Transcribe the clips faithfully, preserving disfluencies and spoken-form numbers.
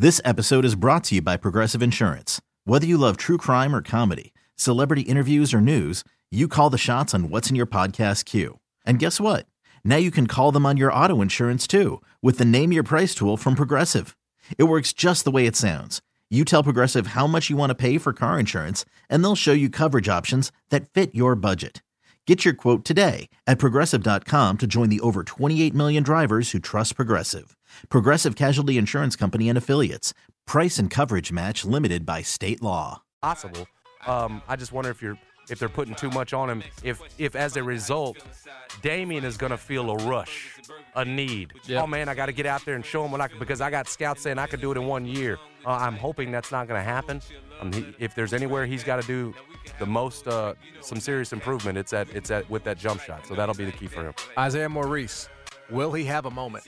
This episode is brought to you by Progressive Insurance. Whether you love true crime or comedy, celebrity interviews or news, you call the shots on what's in your podcast queue. And guess what? Now you can call them on your auto insurance too with the Name Your Price tool from Progressive. It works just the way it sounds. You tell Progressive how much you want to pay for car insurance, and they'll show you coverage options that fit your budget. Get your quote today at Progressive dot com to join the over twenty-eight million drivers who trust Progressive. Progressive Casualty Insurance Company and Affiliates. Price and coverage match limited by state law. Possible. Um, I just wonder if you're if they're putting too much on him. If if as a result, Damian is going to feel a rush, a need. Yep. Oh man, I got to get out there and show him what I can, because I got scouts saying I could do it in one year. Uh, I'm hoping that's not going to happen. Um, he, if there's anywhere he's got to do the most, uh, some serious improvement, it's at it's at with that jump shot. So that'll be the key for him. Isaiah Maurice, will he have a moment?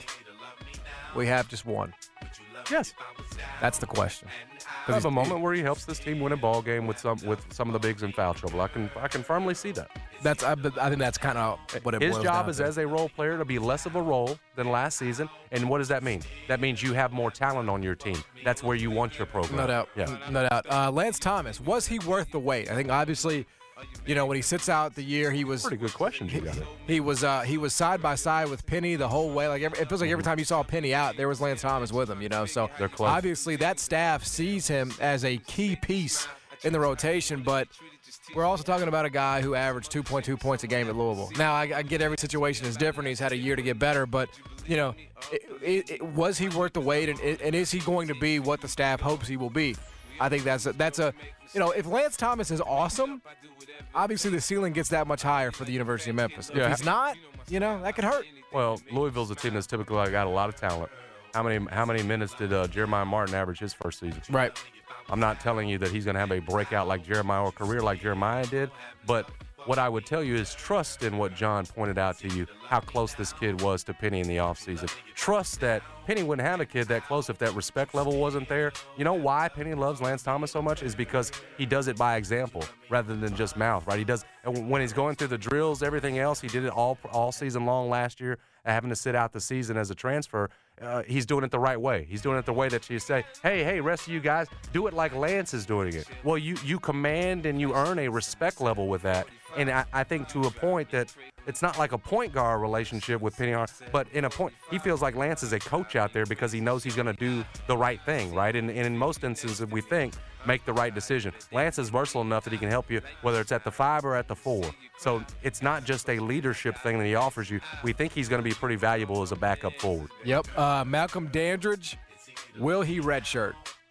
We have just one. Yes, that's the question. I have a moment where he helps this team win a ball game with some with some of the bigs in foul trouble. I can I can firmly see that. That's I, I think that's kind of what it His boils job down is to. as a role player to be less of a role than last season. And what does that mean? That means you have more talent on your team. That's where you want your program. No doubt. Yeah. No doubt. Uh, Lance Thomas, was he worth the wait? I think obviously, you know, when he sits out the year, he was pretty good questions you got there. He was uh, he was side by side with Penny the whole way. Like every, it feels like every time you saw Penny out, there was Lance Thomas with him. You know, so They're close. Obviously that staff sees him as a key piece in the rotation, but we're also talking about a guy who averaged two point two points a game at Louisville. Now, I, I get every situation is different. He's had a year to get better, but, you know, it, it, it, was he worth the wait, and, and is he going to be what the staff hopes he will be? I think that's a, that's a, you know, if Lance Thomas is awesome, obviously the ceiling gets that much higher for the University of Memphis. If Yeah. he's not, you know, that could hurt. Well, Louisville's a team that's typically got a lot of talent. How many how many minutes did uh, Jeremiah Martin average his first season? Right. I'm not telling you that he's going to have a breakout like Jeremiah or career like Jeremiah did, but what I would tell you is trust in what John pointed out to you, how close this kid was to Penny in the offseason. Trust that Penny wouldn't have a kid that close if that respect level wasn't there. You know why Penny loves Lance Thomas so much is because he does it by example rather than just mouth, right? He does, and when he's going through the drills, everything else, he did it all all season long last year, having to sit out the season as a transfer. Uh, he's doing it the right way. He's doing it the way that you say, hey, hey, rest of you guys, do it like Lance is doing it. Well, you, you command and you earn a respect level with that. And I, I think to a point that it's not like a point guard relationship with Penny Hart, but in a point, he feels like Lance is a coach out there because he knows he's going to do the right thing, right? And, and in most instances, we think, make the right decision. Lance is versatile enough that he can help you, whether it's at the five or at the four. So it's not just a leadership thing that he offers you. We think he's going to be pretty valuable as a backup forward. Yep. Uh, Malcolm Dandridge, will he redshirt?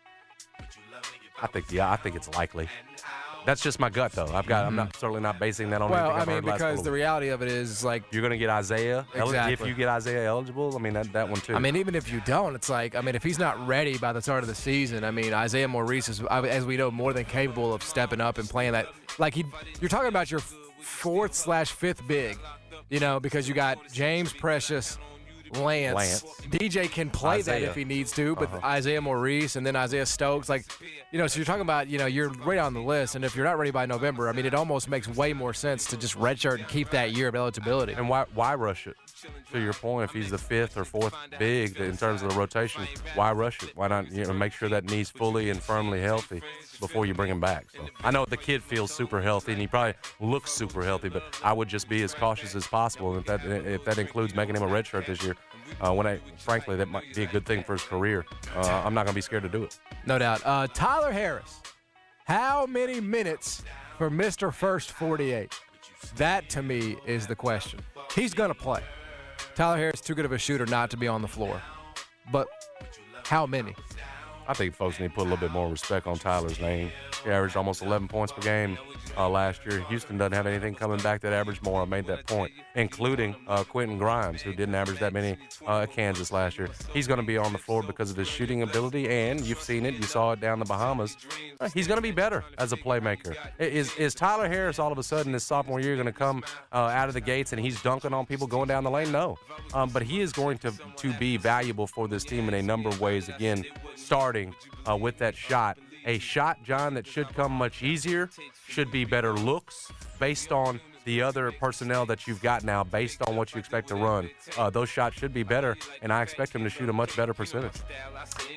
I think, yeah, I think it's likely. That's just my gut, though. I've got. Mm-hmm. I'm not certainly not basing that on well, anything I've I mean, heard last because the reality of it is, like, you're going to get Isaiah. Exactly. If you get Isaiah eligible, I mean, that, that one, too. I mean, even if you don't, it's like, I mean, if he's not ready by the start of the season, I mean, Isaiah Maurice is, as we know, more than capable of stepping up and playing that. Like, he, you're talking about your fourth slash fifth big, you know, because you got James Precious, Lance. Lance. D J can play Isaiah. that if he needs to, but Uh-huh. Isaiah Maurice and then Isaiah Stokes, like, you know, so you're talking about, you know, you're right on the list, and if you're not ready by November, I mean, it almost makes way more sense to just redshirt and keep that year of eligibility. And why why rush it? To your point, if he's the fifth or fourth big in terms of the rotation, why rush it? Why not, you know, make sure that knee's fully and firmly healthy before you bring him back? So I know the kid feels super healthy and he probably looks super healthy, but I would just be as cautious as possible. If that if that includes making him a redshirt this year, uh, when I frankly that might be a good thing for his career. Uh, I'm not going to be scared to do it. No doubt. Uh, Tyler Harris, how many minutes for Mister First forty-eight? That, to me, is the question. He's going to play. Tyler Harris is too good of a shooter not to be on the floor. But how many? I think folks need to put a little bit more respect on Tyler's name. He averaged almost eleven points per game uh, last year. Houston doesn't have anything coming back that averaged more. I made that point, including uh, Quentin Grimes, who didn't average that many uh, at Kansas last year. He's going to be on the floor because of his shooting ability, and you've seen it. You saw it down the Bahamas. Uh, he's going to be better as a playmaker. Is, is Tyler Harris all of a sudden this sophomore year going to come uh, out of the gates and he's dunking on people going down the lane? No. Um, but he is going to, to be valuable for this team in a number of ways, again, starting uh, with that shot. A shot, John, that should come much easier, should be better looks based on the other personnel that you've got now, based on what you expect to run. Uh, those shots should be better, and I expect him to shoot a much better percentage.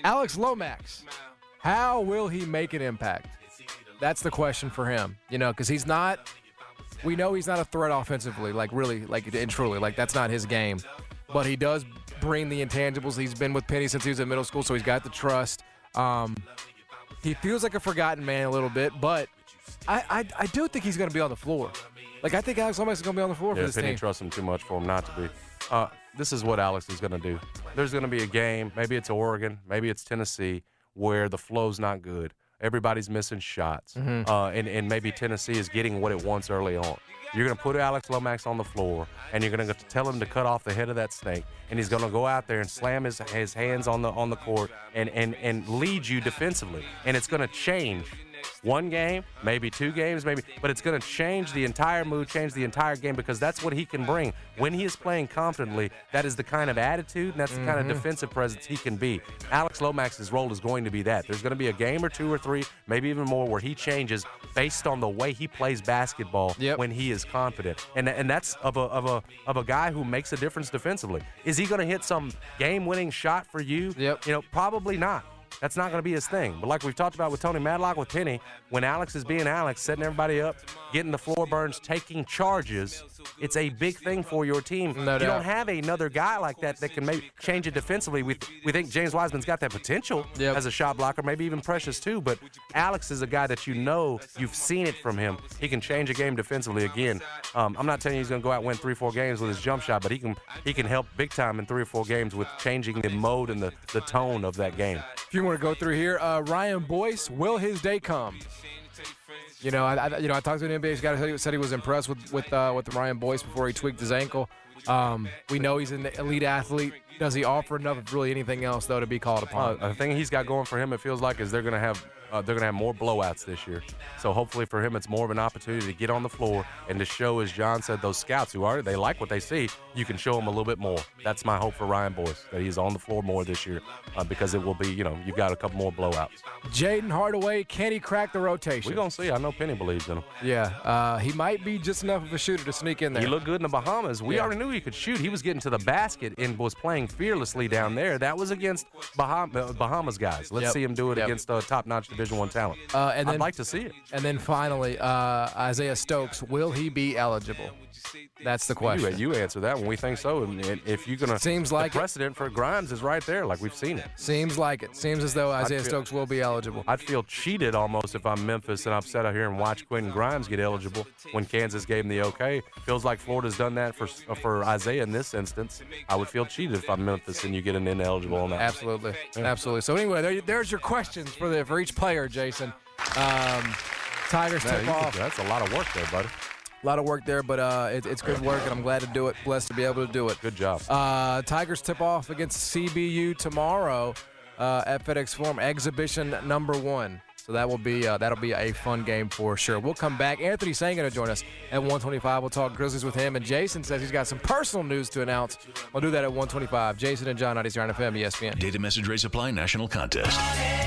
Alex Lomax, how will he make an impact? That's the question for him, you know, because he's not – we know he's not a threat offensively, like really, like and truly. Like that's not his game. But he does bring the intangibles. He's been with Penny since he was in middle school, so he's got the trust. Um, he feels like a forgotten man a little bit, but I, I, I do think he's going to be on the floor. Like, I think Alex Lomax is going to be on the floor yeah, for this Penny team. trusts him too much for him not to be. Uh, this is what Alex is going to do. There's going to be a game, maybe it's Oregon, maybe it's Tennessee, where the flow's not good. Everybody's missing shots, mm-hmm. uh, and, and maybe Tennessee is getting what it wants early on. You're going to put Alex Lomax on the floor, and you're going to tell him to cut off the head of that snake, and he's going to go out there and slam his, his hands on the on the court and, and, and lead you defensively. And it's going to change one game, maybe two games, maybe, but it's going to change the entire mood, change the entire game, because that's what he can bring. When he is playing confidently, that is the kind of attitude and that's the mm-hmm. kind of defensive presence he can be. Alex Lomax's role is going to be that. There's going to be a game or two or three, maybe even more, where he changes based on the way he plays basketball yep. when he is confident. And and that's of a of a of a guy who makes a difference defensively. Is he going to hit some game-winning shot for you? Yep. You know, probably not. That's not going to be his thing. But like we've talked about with Tony Madlock, with Penny, when Alex is being Alex, setting everybody up, getting the floor burns, taking charges, it's a big thing for your team. No you doubt. don't have another guy like that that can maybe change it defensively. We, we think James Wiseman's got that potential yep. as a shot blocker, maybe even Precious too. But Alex is a guy that you know, you've seen it from him. He can change a game defensively. Again, um, I'm not telling you he's going to go out and win three, four games with his jump shot, but he can he can help big time in three or four games with changing the mode and the, the tone of that game. If you want to go through here, uh, Ryan Boyce, will his day come? You know, I, I you know I talked to an N B A guy who said he was impressed with with uh, with Ryan Boyce before he tweaked his ankle. Um, we know he's an elite athlete. Does he offer enough of really anything else though to be called upon? Uh, the thing he's got going for him, it feels like, is they're going to have uh, they're going to have more blowouts this year. So hopefully for him, it's more of an opportunity to get on the floor and to show, as John said, those scouts who are they like what they see. You can show them a little bit more. That's my hope for Ryan Boyce, that he's on the floor more this year, uh, because it will be, you know, you've got a couple more blowouts. Jaden Hardaway, can he crack the rotation? We're going to see. I know Penny believes in him. Yeah, uh, he might be just enough of a shooter to sneak in there. He looked good in the Bahamas. We yeah. already knew he could shoot. He was getting to the basket and was playing fearlessly down there. That was against Baham- Bahamas guys. Let's yep. see him do it yep. against uh, top-notch Division One talent. Uh, and then, I'd like to see it. And then finally, uh, Isaiah Stokes, will he be eligible? That's the question. You, you answer that one. We think so. And if you're gonna, seems like the precedent it. for Grimes is right there, like we've seen it. Seems like it. Seems as though Isaiah feel, Stokes will be eligible. I'd feel cheated almost if I'm Memphis and I'm sat out here and watch Quentin Grimes get eligible when Kansas gave him the okay. Feels like Florida's done that for for Isaiah in this instance. I would feel cheated if I'm Memphis and you get an ineligible on that. Absolutely, yeah. absolutely. So anyway, there, there's your questions for the for each player, Jason. Um, Tigers Man, tip off. Could, that's a lot of work there, buddy. A lot of work there, but uh, it, it's good work, and I'm glad to do it. Blessed to be able to do it. Good job. Uh, Tigers tip off against C B U tomorrow uh, at FedEx Forum, exhibition number one. So that will be uh, that'll be a fun game for sure. We'll come back. Anthony Sanger to join us at one twenty-five. We'll talk Grizzlies with him, and Jason says he's got some personal news to announce. We'll do that at one twenty-five. Jason and John, ninety-seven F M, E S P N. Data Message Ray Supply National Contest.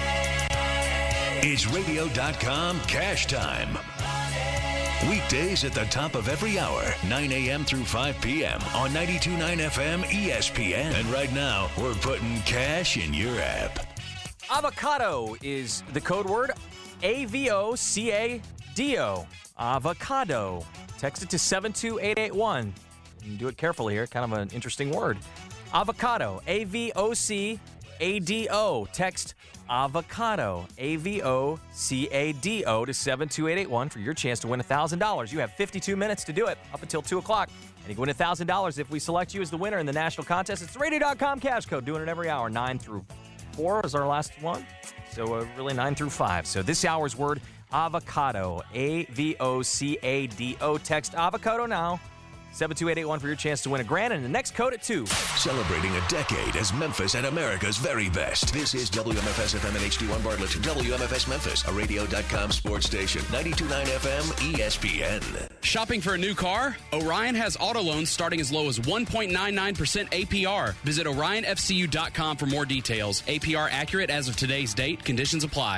It's radio dot com Cash Time. Weekdays at the top of every hour, nine a.m. through five p.m. on ninety-two point nine F M E S P N. And right now, we're putting cash in your app. Avocado is the code word. A V O C A D O. Avocado. Text it to seven two eight eight one. You do it carefully here. Kind of an interesting word. Avocado. A V O C A D O. Text avocado. A V O C A D O to seven two eight eight one for your chance to win one thousand dollars. You have fifty-two minutes to do it up until two o'clock. And you can win one thousand dollars if we select you as the winner in the national contest. It's radio dot com cash code. Doing it every hour. nine through four is our last one. So uh, really nine through five. So this hour's word, avocado. A V O C A D O. Text avocado now. seven two eight eight one for your chance to win a grand, and the next code at two. Celebrating a decade as Memphis at America's very best. This is W M F S F M and H D one Bartlett. W M F S Memphis, a radio dot com sports station. ninety-two point nine F M E S P N. Shopping for a new car? Orion has auto loans starting as low as one point nine nine percent A P R. Visit Orion F C U dot com for more details. A P R accurate as of today's date. Conditions apply.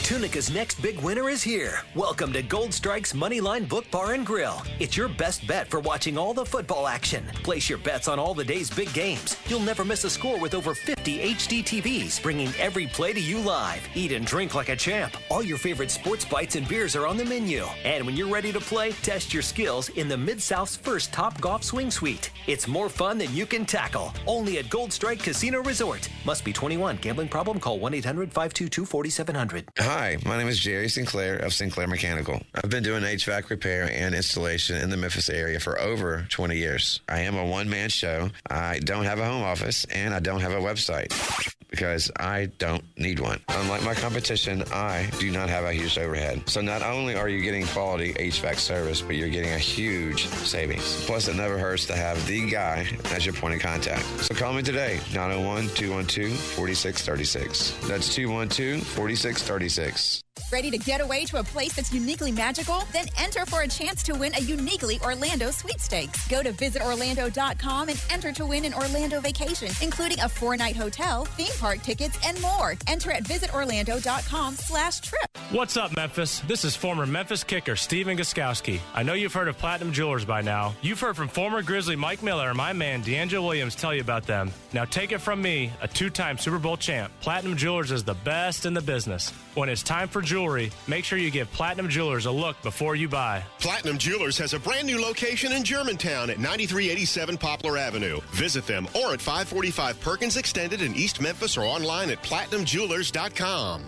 Tunica's next big winner is here. Welcome to Gold Strike's Moneyline Book Bar and Grill. It's your best bet for watching all the football action. Place your bets on all the day's big games. You'll never miss a score with over fifty H D T Vs, bringing every play to you live. Eat and drink like a champ. All your favorite sports bites and beers are on the menu. And when you're ready to play, test your skills in the Mid-South's first Top Golf Swing Suite. It's more fun than you can tackle. Only at Gold Strike Casino Resort. Must be twenty-one. Gambling problem? Call one eight hundred five two two four seven zero zero. Hi, my name is Jerry Sinclair of Sinclair Mechanical. I've been doing H V A C repair and installation in the Memphis area for over twenty years. I am a one-man show. I don't have a home office, and I don't have a website because I don't need one. Unlike my competition, I do not have a huge overhead. So not only are you getting quality H V A C service, but you're getting a huge savings. Plus, it never hurts to have the guy as your point of contact. So call me today, nine oh one, two one two, four six three six. That's two one two, four six three six. Ready to get away to a place that's uniquely magical? Then enter for a chance to win a uniquely Orlando sweepstakes. Go to visit orlando dot com and enter to win an Orlando vacation, including a four-night hotel, theme park tickets, and more. Enter at visit orlando dot com slash trip. What's up, Memphis? This is former Memphis kicker Steven Gostkowski. I know you've heard of Platinum Jewelers by now. You've heard from former Grizzly Mike Miller and my man D'Angelo Williams tell you about them. Now take it from me, a two-time Super Bowl champ. Platinum Jewelers is the best in the business. When it's time for jewelry, make sure you give Platinum Jewelers a look before you buy. Platinum Jewelers has a brand new location in Germantown at ninety-three eighty-seven Poplar Avenue. Visit them or at five forty-five Perkins Extended in East Memphis or online at platinum jewelers dot com.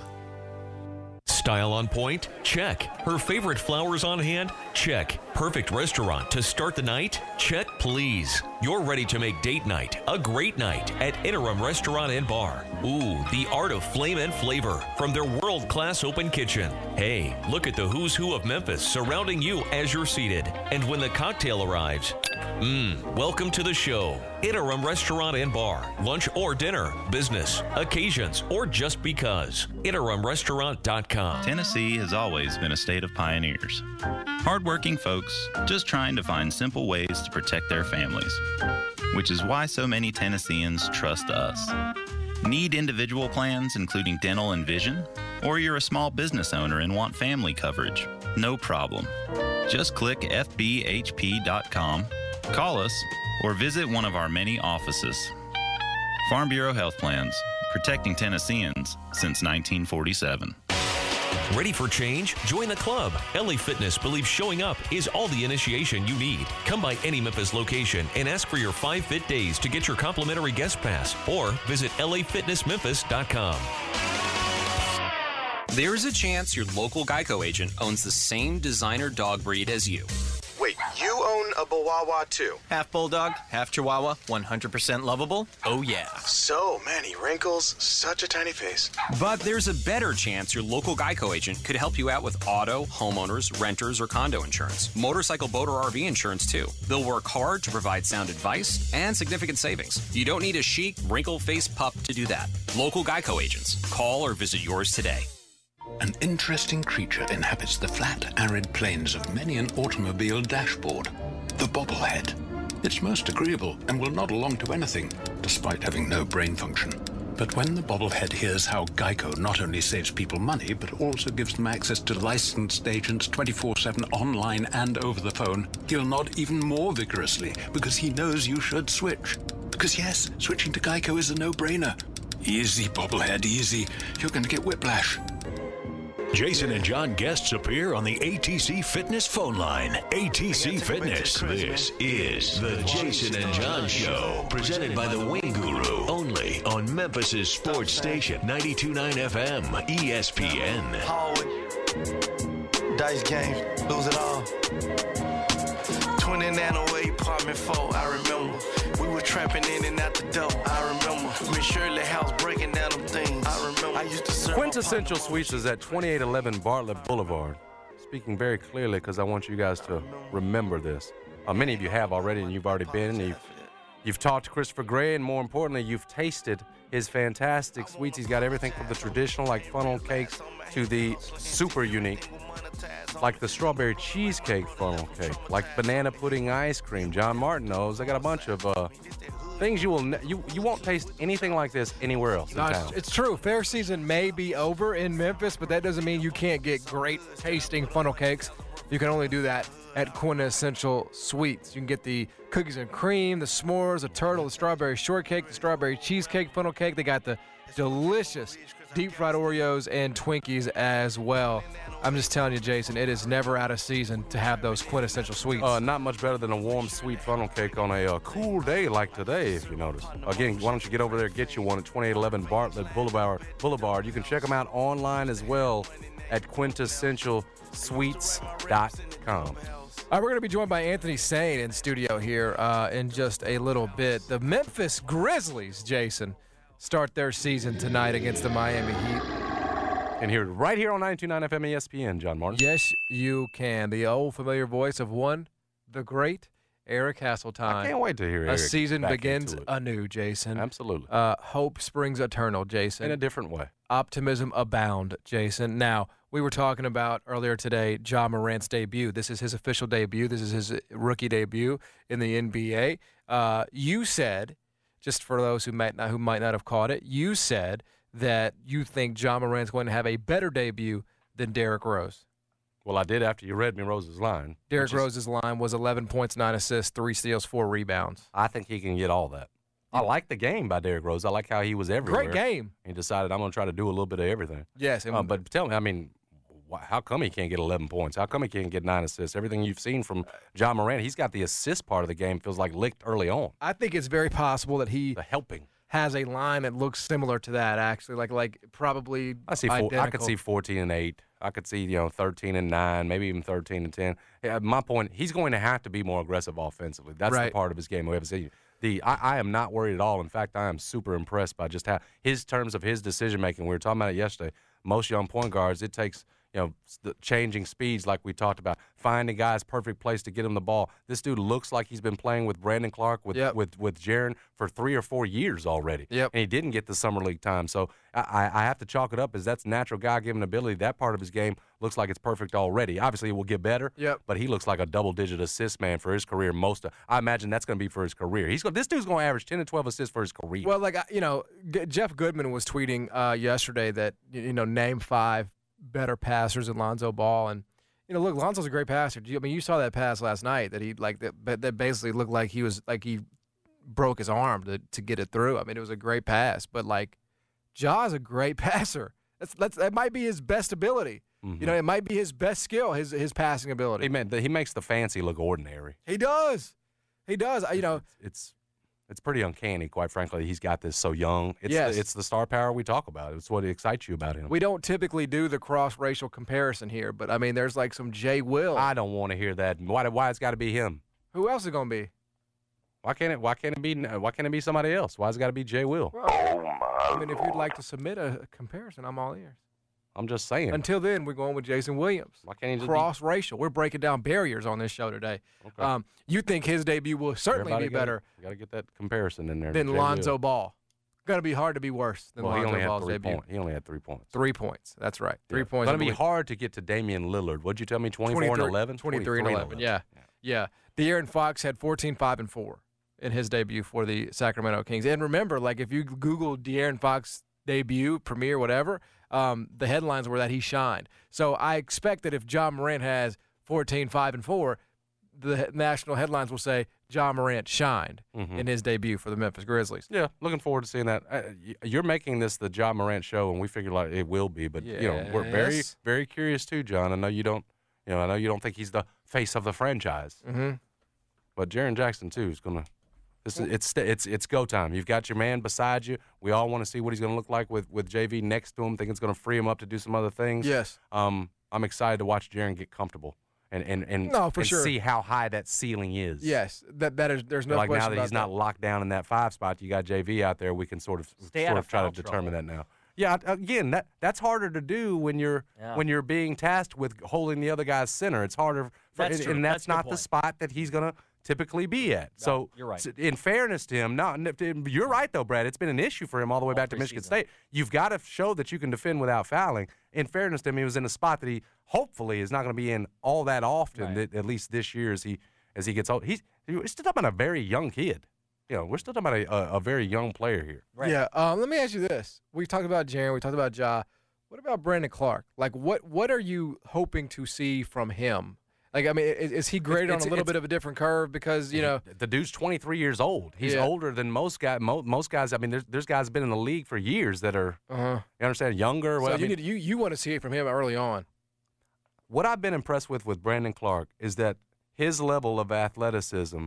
Style on point? Check. Her favorite flowers on hand? Check. Perfect restaurant to start the night? Check, please. You're ready to make date night a great night at Interim Restaurant and Bar. Ooh, the art of flame and flavor from their world-class open kitchen. Hey, look at the who's who of Memphis surrounding you as you're seated. And when the cocktail arrives, mmm, welcome to the show. Interim Restaurant and Bar. Lunch or dinner, business, occasions, or just because. interim restaurant dot com. Tennessee has always been a state of pioneers. Hardworking folks just trying to find simple ways to protect their families, which is why so many Tennesseans trust us. Need individual plans including dental and vision? Or you're a small business owner and want family coverage? No problem. Just click F B H P dot com, call us, or visit one of our many offices. Farm Bureau Health Plans, protecting Tennesseans since nineteen forty-seven. Ready for change? Join the club. L A Fitness believes showing up is all the initiation you need. Come by any Memphis location and ask for your five fit days to get your complimentary guest pass, or visit L A fitness memphis dot com. There's a chance your local Geico agent owns the same designer dog breed as you. Wait, you own a Chihuahua too? Half bulldog, half chihuahua, one hundred percent lovable? Oh yeah. So many wrinkles, such a tiny face. But there's a better chance your local Geico agent could help you out with auto, homeowners, renters, or condo insurance. Motorcycle, boat, or R V insurance too. They'll work hard to provide sound advice and significant savings. You don't need a chic, wrinkle-faced pup to do that. Local Geico agents. Call or visit yours today. An interesting creature inhabits the flat, arid plains of many an automobile dashboard, the bobblehead. It's most agreeable and will nod along to anything, despite having no brain function. But when the bobblehead hears how Geico not only saves people money, but also gives them access to licensed agents twenty-four seven online and over the phone, he'll nod even more vigorously because he knows you should switch. Because yes, switching to Geico is a no-brainer. Easy, bobblehead, easy. You're going to get whiplash. Jason and John guests appear on the A T C Fitness phone line. A T C Fitness. This is the Jason and John Show, presented by the Wing Guru, only on Memphis's sports station, ninety-two point nine F M, E S P N. Dice game, lose it all. twenty-nine oh eight, apartment four, I remember. We were trapping in and out the door, I remember. Miss Shirley house breaking down them things, I remember. I used to serve Quintessential Suites is at twenty-eight eleven Bartlett Boulevard. Speaking very clearly because I want you guys to remember this. Uh, many of you have already, and you've already been. And you've, you've talked to Christopher Gray, and more importantly, you've tasted his fantastic sweets. He's got everything from the traditional, like funnel cakes, to the super unique, like the strawberry cheesecake funnel cake, like banana pudding ice cream. John Martin knows. I got a bunch of uh, things you will ne- you you won't taste anything like this anywhere else in No, town. it's, it's true. Fair season may be over in Memphis, but that doesn't mean you can't get great tasting funnel cakes. You can only do that at Quintessential Sweets. You can get the cookies and cream, the s'mores, the turtle, the strawberry shortcake, the strawberry cheesecake funnel cake. They got the delicious deep fried Oreos and Twinkies as well. I'm just telling you, Jason, it is never out of season to have those Quintessential Sweets. Uh, not much better than a warm, sweet funnel cake on a uh, cool day like today, if you notice. Again, why don't you get over there and get you one at twenty-eight eleven Bartlett Boulevard. Boulevard. You can check them out online as well at quintessential sweets dot com. All right, we're going to be joined by Anthony Sane in studio here uh, in just a little bit. The Memphis Grizzlies, Jason, start their season tonight against the Miami Heat. And here, right here on ninety-two point nine F M E S P N, John Martin. Yes, you can. The old familiar voice of one, the great Eric Hasseltine. I can't wait to hear A Eric season back begins into it. anew, Jason. Absolutely. Uh, hope springs eternal, Jason. In a different way. Optimism abound, Jason. Now, we were talking about earlier today Ja Morant's debut. This is his official debut. This is his rookie debut in the N B A. Uh, you said, just for those who might not who might not have caught it, you said that you think Ja Morant's going to have a better debut than Derrick Rose. Well, I did after you read me Rose's line. Derrick which is- Rose's line was eleven points, nine assists, three steals, four rebounds. I think he can get all that. I like the game by Derrick Rose. I like how he was everywhere. Great game. He decided I'm going to try to do a little bit of everything. Yes. And Uh, but tell me, I mean, wh- how come he can't get eleven points? How come he can't get nine assists? Everything you've seen from Ja Morant, he's got the assist part of the game feels like licked early on. I think it's very possible that he The helping. has a line that looks similar to that, actually, like like probably I see. Four, I could identical. see fourteen and eight. I could see you know thirteen and nine, maybe even thirteen and ten. Yeah, my point, he's going to have to be more aggressive offensively. That's Right. the part of his game we haven't seen. The I, I am not worried at all. In fact, I am super impressed by just how his terms of his decision making. We were talking about it yesterday. Most young point guards, it takes you know s- the changing speeds like we talked about, finding guys perfect place to get him the ball. This dude looks like he's been playing with Brandon Clark with Yep. with with Jaren for three or four years already. Yep. And he didn't get the summer league time, so I, I I have to chalk it up as that's natural God-given ability. That part of his game looks like it's perfect already. Obviously, it will get better. Yep. But he looks like a double-digit assist man for his career. Most of, I imagine that's going to be for his career. He's go, this dude's going to average ten to twelve assists for his career. Well, like I- you know, G- Jeff Goodman was tweeting uh, yesterday that y- you know name five better passers than Lonzo Ball, and you know, look, Lonzo's a great passer. Do you- I mean, you saw that pass last night that he like that, but that basically looked like he was like he broke his arm to to get it through. I mean, it was a great pass, but like Ja's a great passer. That's that's that might be his best ability. You know, it might be his best skill, his his passing ability. he, meant, he makes the fancy look ordinary. He does. He does. You know, It's it's pretty uncanny, quite frankly. He's got this so young. It's Yes. the, it's the star power we talk about. It's what excites you about him. we don't typically do the cross-racial comparison here, but I mean, there's like some Jay Will. I don't want to hear that. Why why it's got to be him? Who else is it gonna be? Why can't it? Why can't it be? Why can't it be somebody else? Why's it got to be Jay Will? I mean, if you'd like to submit a comparison, I'm all ears. I'm just saying. Until then, we're going with Jason Williams. Why can't he just be- Cross-racial. We're breaking down barriers on this show today. Okay. Um, you think his debut will certainly Everybody be gotta- better Got to get that comparison in there. than Jay Will. Lonzo Ball? Gonna be hard to be worse than Well, he Lonzo only had Ball's three debut. points. He only had three points. Three points. That's right. Three Yeah. points. Going I to be believe. hard to get to Damian Lillard. What'd you tell me? twenty-four and eleven. twenty-three and eleven. Yeah. Yeah. De'Aaron Fox had fourteen, five, and four in his debut for the Sacramento Kings. And remember, like if you Google De'Aaron Fox debut, premiere, whatever, um, the headlines were that he shined. So I expect that if Ja Morant has fourteen, five, and four, the he- national headlines will say Ja Morant shined Mhm. in his debut for the Memphis Grizzlies. Yeah, looking forward to seeing that. Uh, y- you're making this the Ja Morant show, and we figure like it will be. But you know, we're very, Yes. very curious too, John. I know you don't. You know, I know you don't think he's the face of the franchise. Mm-hmm. But Jaren Jackson too is gonna. This is it's it's it's go time. You've got your man beside you. We all want to see what he's gonna look like with with J V next to him. Think it's gonna free him up to do some other things. Yes. Um, I'm excited to watch Jaren get comfortable and and and, No, for and sure. see how high that ceiling is. Yes, that that is. There's no like question now that about he's not locked down in that five spot, you got J V out there. We can sort of Stay out sort of of try to foul determine trouble. that now. Yeah, again, that that's harder to do when you're Yeah. when you're being tasked with holding the other guy's center. It's harder, for, That's and, true. and that's, That's a good not the point. spot that he's gonna typically be at. So you're right. s- in fairness to him, not you're right though, Brad. It's been an issue for him all the way back to Michigan preseason. State. You've got to show that you can defend without fouling. In fairness to him, he was in a spot that he hopefully is not going to be in all that often. Right. That, at least this year as he as he gets old. He's he's still talking about a very young kid. you know, we're still talking about a, a, a very young player here. Yeah. Um, let me ask you this: we talked about Jaren, we talked about Ja. What about Brandon Clark? Like, what what are you hoping to see from him? Like, I mean, is, is he graded It's- on a little it's- bit of a different curve? Because, you know, the dude's twenty-three years old. He's Yeah. older than most guys. Mo, most guys. I mean, there's there's guys been in the league for years that are. Uh-huh. You understand? Younger. so Well, I you mean, need you you want to see it from him early on. what I've been impressed with with Brandon Clark is that his level of athleticism,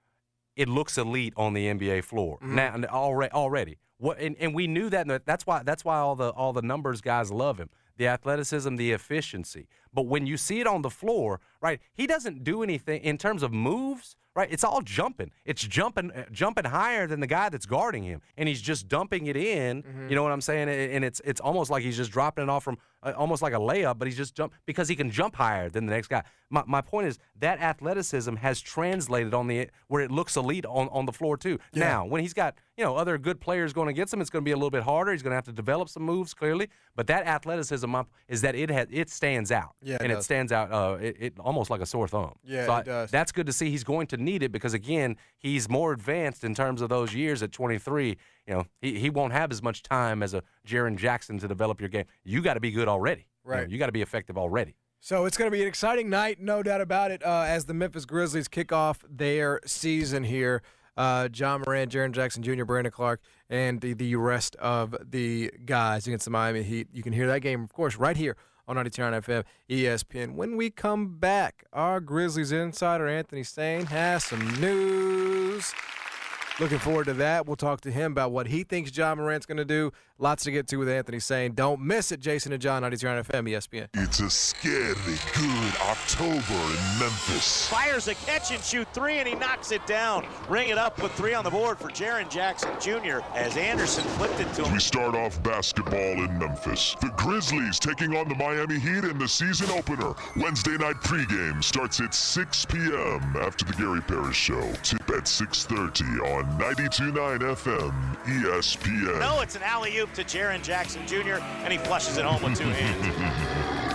it looks elite on the N B A floor Mhm. now and already. Already, what and, and we knew that. And that's why that's why all the all the numbers guys love him. The athleticism, the efficiency. But when you see it on the floor, right, he doesn't do anything in terms of moves. Right, it's all jumping. It's jumping, uh, jumping higher than the guy that's guarding him, and he's just dumping it in. Mm-hmm. You know what I'm saying? And and it's it's almost like he's just dropping it off from uh, almost like a layup, but he's just jump because he can jump higher than the next guy. My my point is that athleticism has translated on the where it looks elite on, on the floor too. Yeah. Now, when he's got you know other good players going against him, it's going to be a little bit harder. He's going to have to develop some moves clearly, but that athleticism my- is that it has it stands out. Yeah, it and it does. stands out. Uh, it, it almost like a sore thumb. Yeah, so it I- does. That's good to see. He's going to need it because again. He's more advanced in terms of those years at twenty-three. You know, he, he won't have as much time as a Jaren Jackson to develop your game. You got to be good already. You know, Right. You, got to be effective already. So it's going to be an exciting night, no doubt about it, uh, as the Memphis Grizzlies kick off their season here. Uh, John Moran, Jaren Jackson Junior, Brandon Clark, and the, the rest of the guys against the Miami Heat. You can hear that game, of course, right here on ninety-two point nine F M, E S P N. When we come back, our Grizzlies insider, Anthony Stain, has some news. Looking forward to that. We'll talk to him about what he thinks John Morant's going to do. Lots to get to with Anthony Stain. Don't miss it, Jason and John, ninety-two point nine F M, E S P N. It's a scary good October in Memphis. Fires a catch and shoot three, and he knocks it down. Ring it up with three on the board for Jaren Jackson Junior as Anderson flipped it to him. We start off basketball in Memphis. The Grizzlies taking on the Miami Heat in the season opener. Wednesday night pregame starts at six p.m. after the Gary Parrish Show. Tip at six thirty on ninety-two point nine F M, E S P N. No, it's an alley-oop to Jaren Jackson Junior, and he flushes it home with two hands.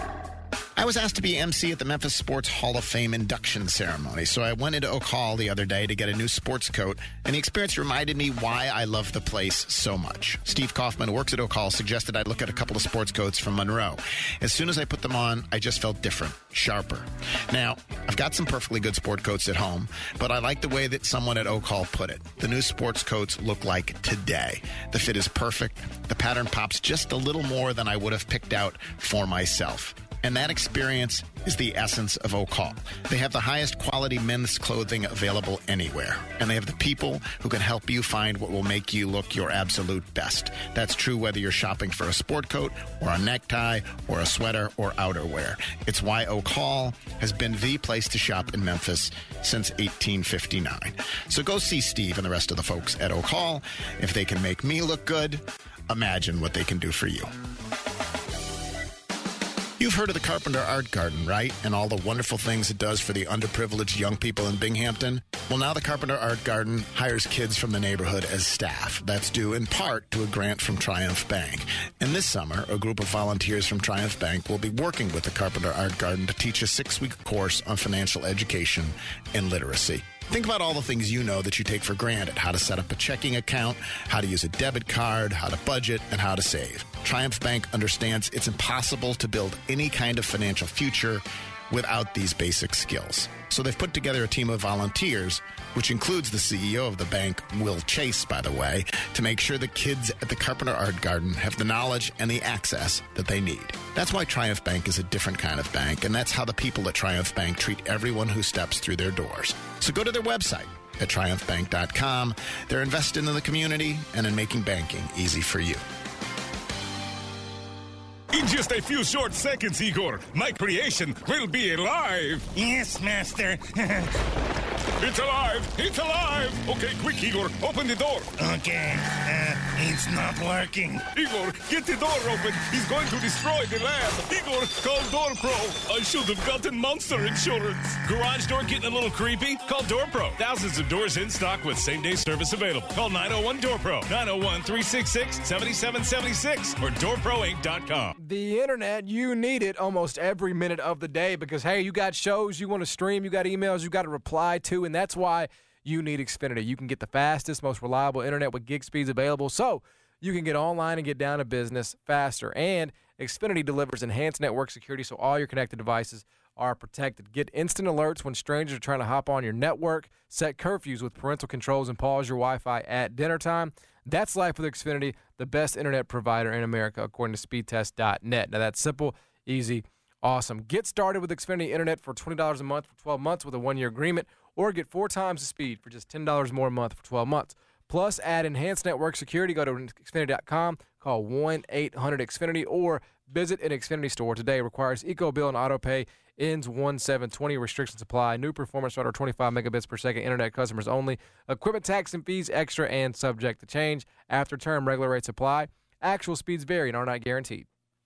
I was asked to be M C at the Memphis Sports Hall of Fame induction ceremony, so I went into Oak Hall the other day to get a new sports coat, and the experience reminded me why I love the place so much. Steve Kaufman, who works at Oak Hall, suggested I look at a couple of sports coats from Monroe. As soon as I put them on, I just felt different, sharper. Now, I've got some perfectly good sport coats at home, but I like the way that someone at Oak Hall put it. The new sports coats look like today. The fit is perfect. The pattern pops just a little more than I would have picked out for myself. And that experience is the essence of Oak Hall. They have the highest quality men's clothing available anywhere. And they have the people who can help you find what will make you look your absolute best. That's true whether you're shopping for a sport coat or a necktie or a sweater or outerwear. It's why Oak Hall has been the place to shop in Memphis since eighteen fifty-nine. So go see Steve and the rest of the folks at Oak Hall. If they can make me look good, imagine what they can do for you. You've heard of the Carpenter Art Garden, right? And all the wonderful things it does for the underprivileged young people in Binghamton? Well, now the Carpenter Art Garden hires kids from the neighborhood as staff. That's due in part to a grant from Triumph Bank. And this summer, a group of volunteers from Triumph Bank will be working with the Carpenter Art Garden to teach a six-week course on financial education and literacy. Think about all the things you know that you take for granted. How to set up a checking account, how to use a debit card, how to budget, and how to save. Triumph Bank understands it's impossible to build any kind of financial future without these basic skills. So they've put together a team of volunteers, which includes the C E O of the bank, Will Chase, by the way, to make sure the kids at the Carpenter Art Garden have the knowledge and the access that they need. That's why Triumph Bank is a different kind of bank, and that's how the people at Triumph Bank treat everyone who steps through their doors. So go to their website at triumph bank dot com. They're invested in the community and in making banking easy for you. In just a few short seconds, Igor, my creation will be alive. Yes, Master. It's alive! It's alive! Okay, quick, Igor, open the door. Okay, uh, it's not working. Igor, get the door open. He's going to destroy the lab. Igor, call Door Pro. I should have gotten monster insurance. Garage door getting a little creepy? Call Door Pro. Thousands of doors in stock with same-day service available. Call nine oh one Door Pro, nine oh one, three six six, seven seven seven six or door pro inc dot com. The internet, you need it almost every minute of the day because, hey, you got shows you want to stream, you got emails you got to reply to, and that's why you need Xfinity. You can get the fastest, most reliable internet with gig speeds available, so you can get online and get down to business faster. And Xfinity delivers enhanced network security, so all your connected devices are protected. Get instant alerts when strangers are trying to hop on your network. Set curfews with parental controls and pause your Wi-Fi at dinner time. That's life with Xfinity, the best internet provider in America, according to speed test dot net. Now, that's simple, easy, awesome. Get started with Xfinity Internet for twenty dollars a month for twelve months with a one-year agreement, or get four times the speed for just ten dollars more a month for twelve months. Plus, add enhanced network security. Go to Xfinity dot com, call one eight hundred X Finity, or visit an Xfinity store today. Requires EcoBill and AutoPay. Ends one seven twenty. Restrictions apply. New performance starter twenty-five megabits per second. Internet customers only. Equipment tax and fees extra and subject to change. After term, regular rates apply. Actual speeds vary and are not guaranteed.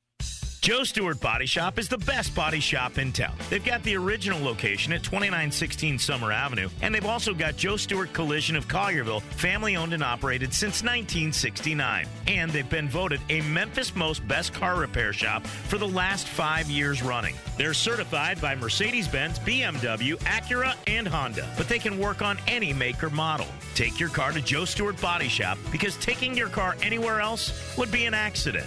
Joe Stewart Body Shop is the best body shop in town. They've got the original location at twenty-nine sixteen Summer Avenue, and they've also got Joe Stewart Collision of Collierville, family owned and operated since nineteen sixty-nine. And they've been voted a Memphis Most Best Car Repair Shop for the last five years running. They're certified by Mercedes-Benz, B M W, Acura, and Honda, but they can work on any make or model. Take your car to Joe Stewart Body Shop, because taking your car anywhere else would be an accident.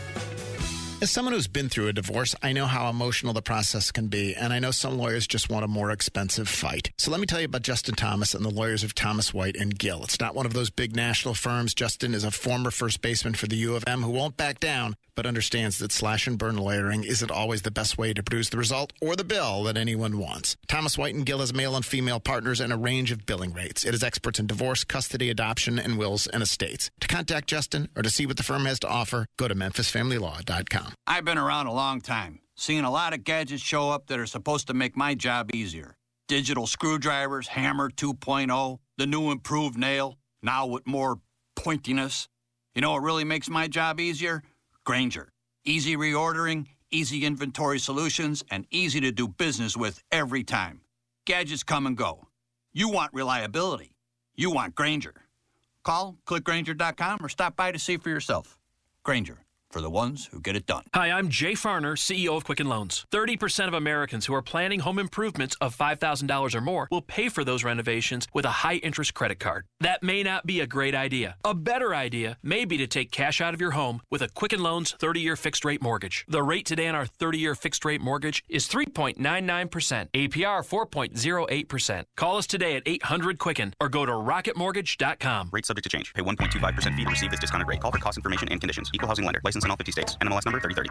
As someone who's been through a divorce, I know how emotional the process can be, and I know some lawyers just want a more expensive fight. So let me tell you about Justin Thomas and the lawyers of Thomas White and Gill. It's not one of those big national firms. Justin is a former first baseman for the U of M who won't back down, but understands that slash and burn lawyering isn't always the best way to produce the result or the bill that anyone wants. Thomas White and Gill has male and female partners and a range of billing rates. It is experts in divorce, custody, adoption, and wills and estates. To contact Justin or to see what the firm has to offer, go to memphis family law dot com. I've been around a long time, seeing a lot of gadgets show up that are supposed to make my job easier. Digital screwdrivers, Hammer two point oh, the new improved nail, now with more pointiness. You know what really makes my job easier? Grainger. Easy reordering, easy inventory solutions, and easy to do business with every time. Gadgets come and go. You want reliability. You want Grainger. Call click grainger dot com or stop by to see for yourself. Grainger, for the ones who get it done. Hi, I'm Jay Farner, C E O of Quicken Loans. thirty percent of Americans who are planning home improvements of five thousand dollars or more will pay for those renovations with a high-interest credit card. That may not be a great idea. A better idea may be to take cash out of your home with a Quicken Loans thirty-year fixed-rate mortgage. The rate today on our thirty-year fixed-rate mortgage is three point nine nine percent. A P R four point zero eight percent. Call us today at eight hundred Quicken or go to rocket mortgage dot com. Rate subject to change. Pay one point two five percent fee to receive this discounted rate. Call for cost information and conditions. Equal housing lender. License in all fifty states. N M L S number thirty thirty.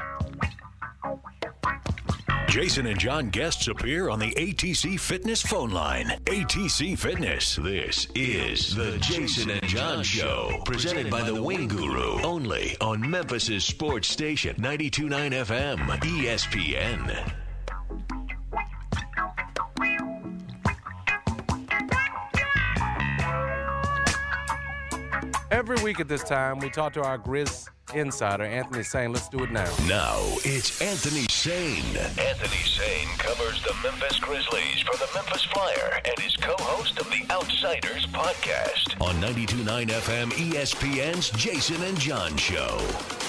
Jason and John guests appear on the A T C Fitness phone line. A T C Fitness. This is the Jason and John Show. Presented by the Wing Guru. Only on Memphis' sports station. ninety-two point nine F M. E S P N. Every week at this time, we talk to our Grizz insider, Anthony Sane. Let's do it now. Now, it's Anthony Sane. Anthony Sane covers the Memphis Grizzlies for the Memphis Flyer and is co-host of the Outsiders podcast on ninety-two point nine F M E S P N's Jason and John Show.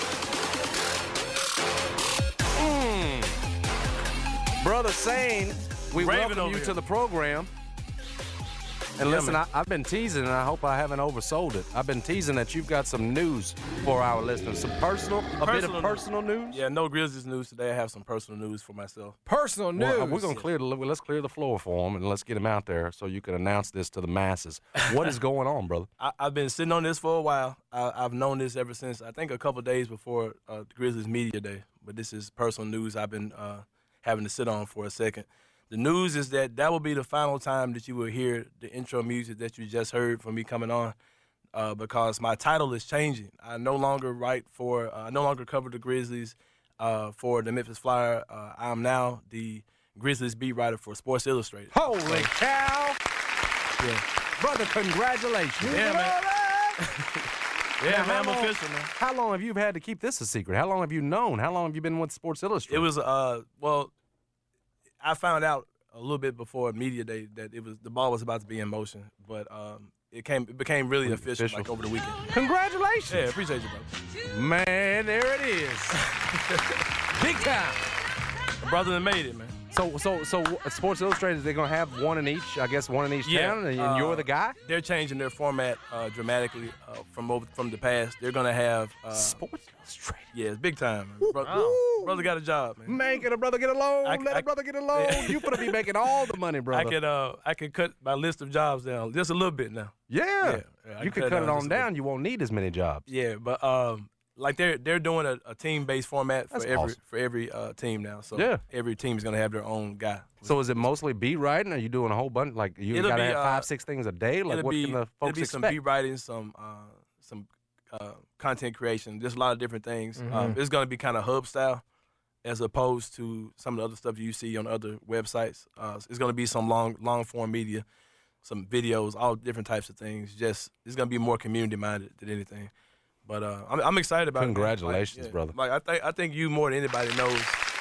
Mm. Brother Sane, we Raven welcome you here. to the program. And Yeah, listen, man. I, I've been teasing, and I hope I haven't oversold it. I've been teasing that you've got some news for our listeners. Some personal, a bit of personal news. Yeah, no Grizzlies news today. I have some personal news for myself. Personal news. Well, we're gonna clear the let's clear the floor for him, and let's get him out there so you can announce this to the masses. What is going on, brother? I, I've been sitting on this for a while. I, I've known this ever since I think a couple days before uh, the Grizzlies media day. But this is personal news I've been uh, having to sit on for a second. The news is that that will be the final time that you will hear the intro music that you just heard from me coming on, uh, because my title is changing. I no longer write for, uh, I no longer cover the Grizzlies uh, for the Memphis Flyer. Uh, I am now the Grizzlies beat writer for Sports Illustrated. Holy cow! Yeah. Brother, congratulations. Yeah, man. Yeah, Now, man, how I'm long- official, man. How long have you had to keep this a secret? How long have you known? How long have you been with Sports Illustrated? It was, uh, well, I found out a little bit before media day that it was the ball was about to be in motion, but um, it came it became really official, Official. like over the weekend. Congratulations. Yeah, appreciate you, brother. Man, there it is. Big time. The brother that made it, man. So, so, so, Sports Illustrated, they're gonna have one in each. I guess one in each Yeah, town, and, and uh, you're the guy. They're changing their format uh, dramatically uh, from over from the past. They're gonna have uh, Sports Illustrated. Yeah, it's big time. Man. Bro- Wow. Brother got a job, man. Man, can a brother get a loan? I- Let I- a brother get a loan. You finna be making all the money, brother. I could uh I could cut my list of jobs down just a little bit now. Yeah, yeah, I you can could cut it just on a little down. You won't need as many jobs. Yeah, but um, like they're they're doing a, a team based format for That's every awesome. for every uh, team now. So Yeah. every team is gonna have their own guy. So is it mostly beat writing? Or are you doing a whole bunch? Like you It'll gotta be, have five, uh, six things a day. Like it'll what be, can the it'll folks be some expect? beat writing, some uh, some uh, content creation, just a lot of different things. Mhm. Um, it's gonna be kind of hub style, as opposed to some of the other stuff you see on other websites. Uh, it's gonna be some long long form media, some videos, all different types of things. Just it's gonna be more community minded than anything. But uh, I'm, I'm excited about Congratulations, it. Like, yeah, brother. Like I think I think you more than anybody knows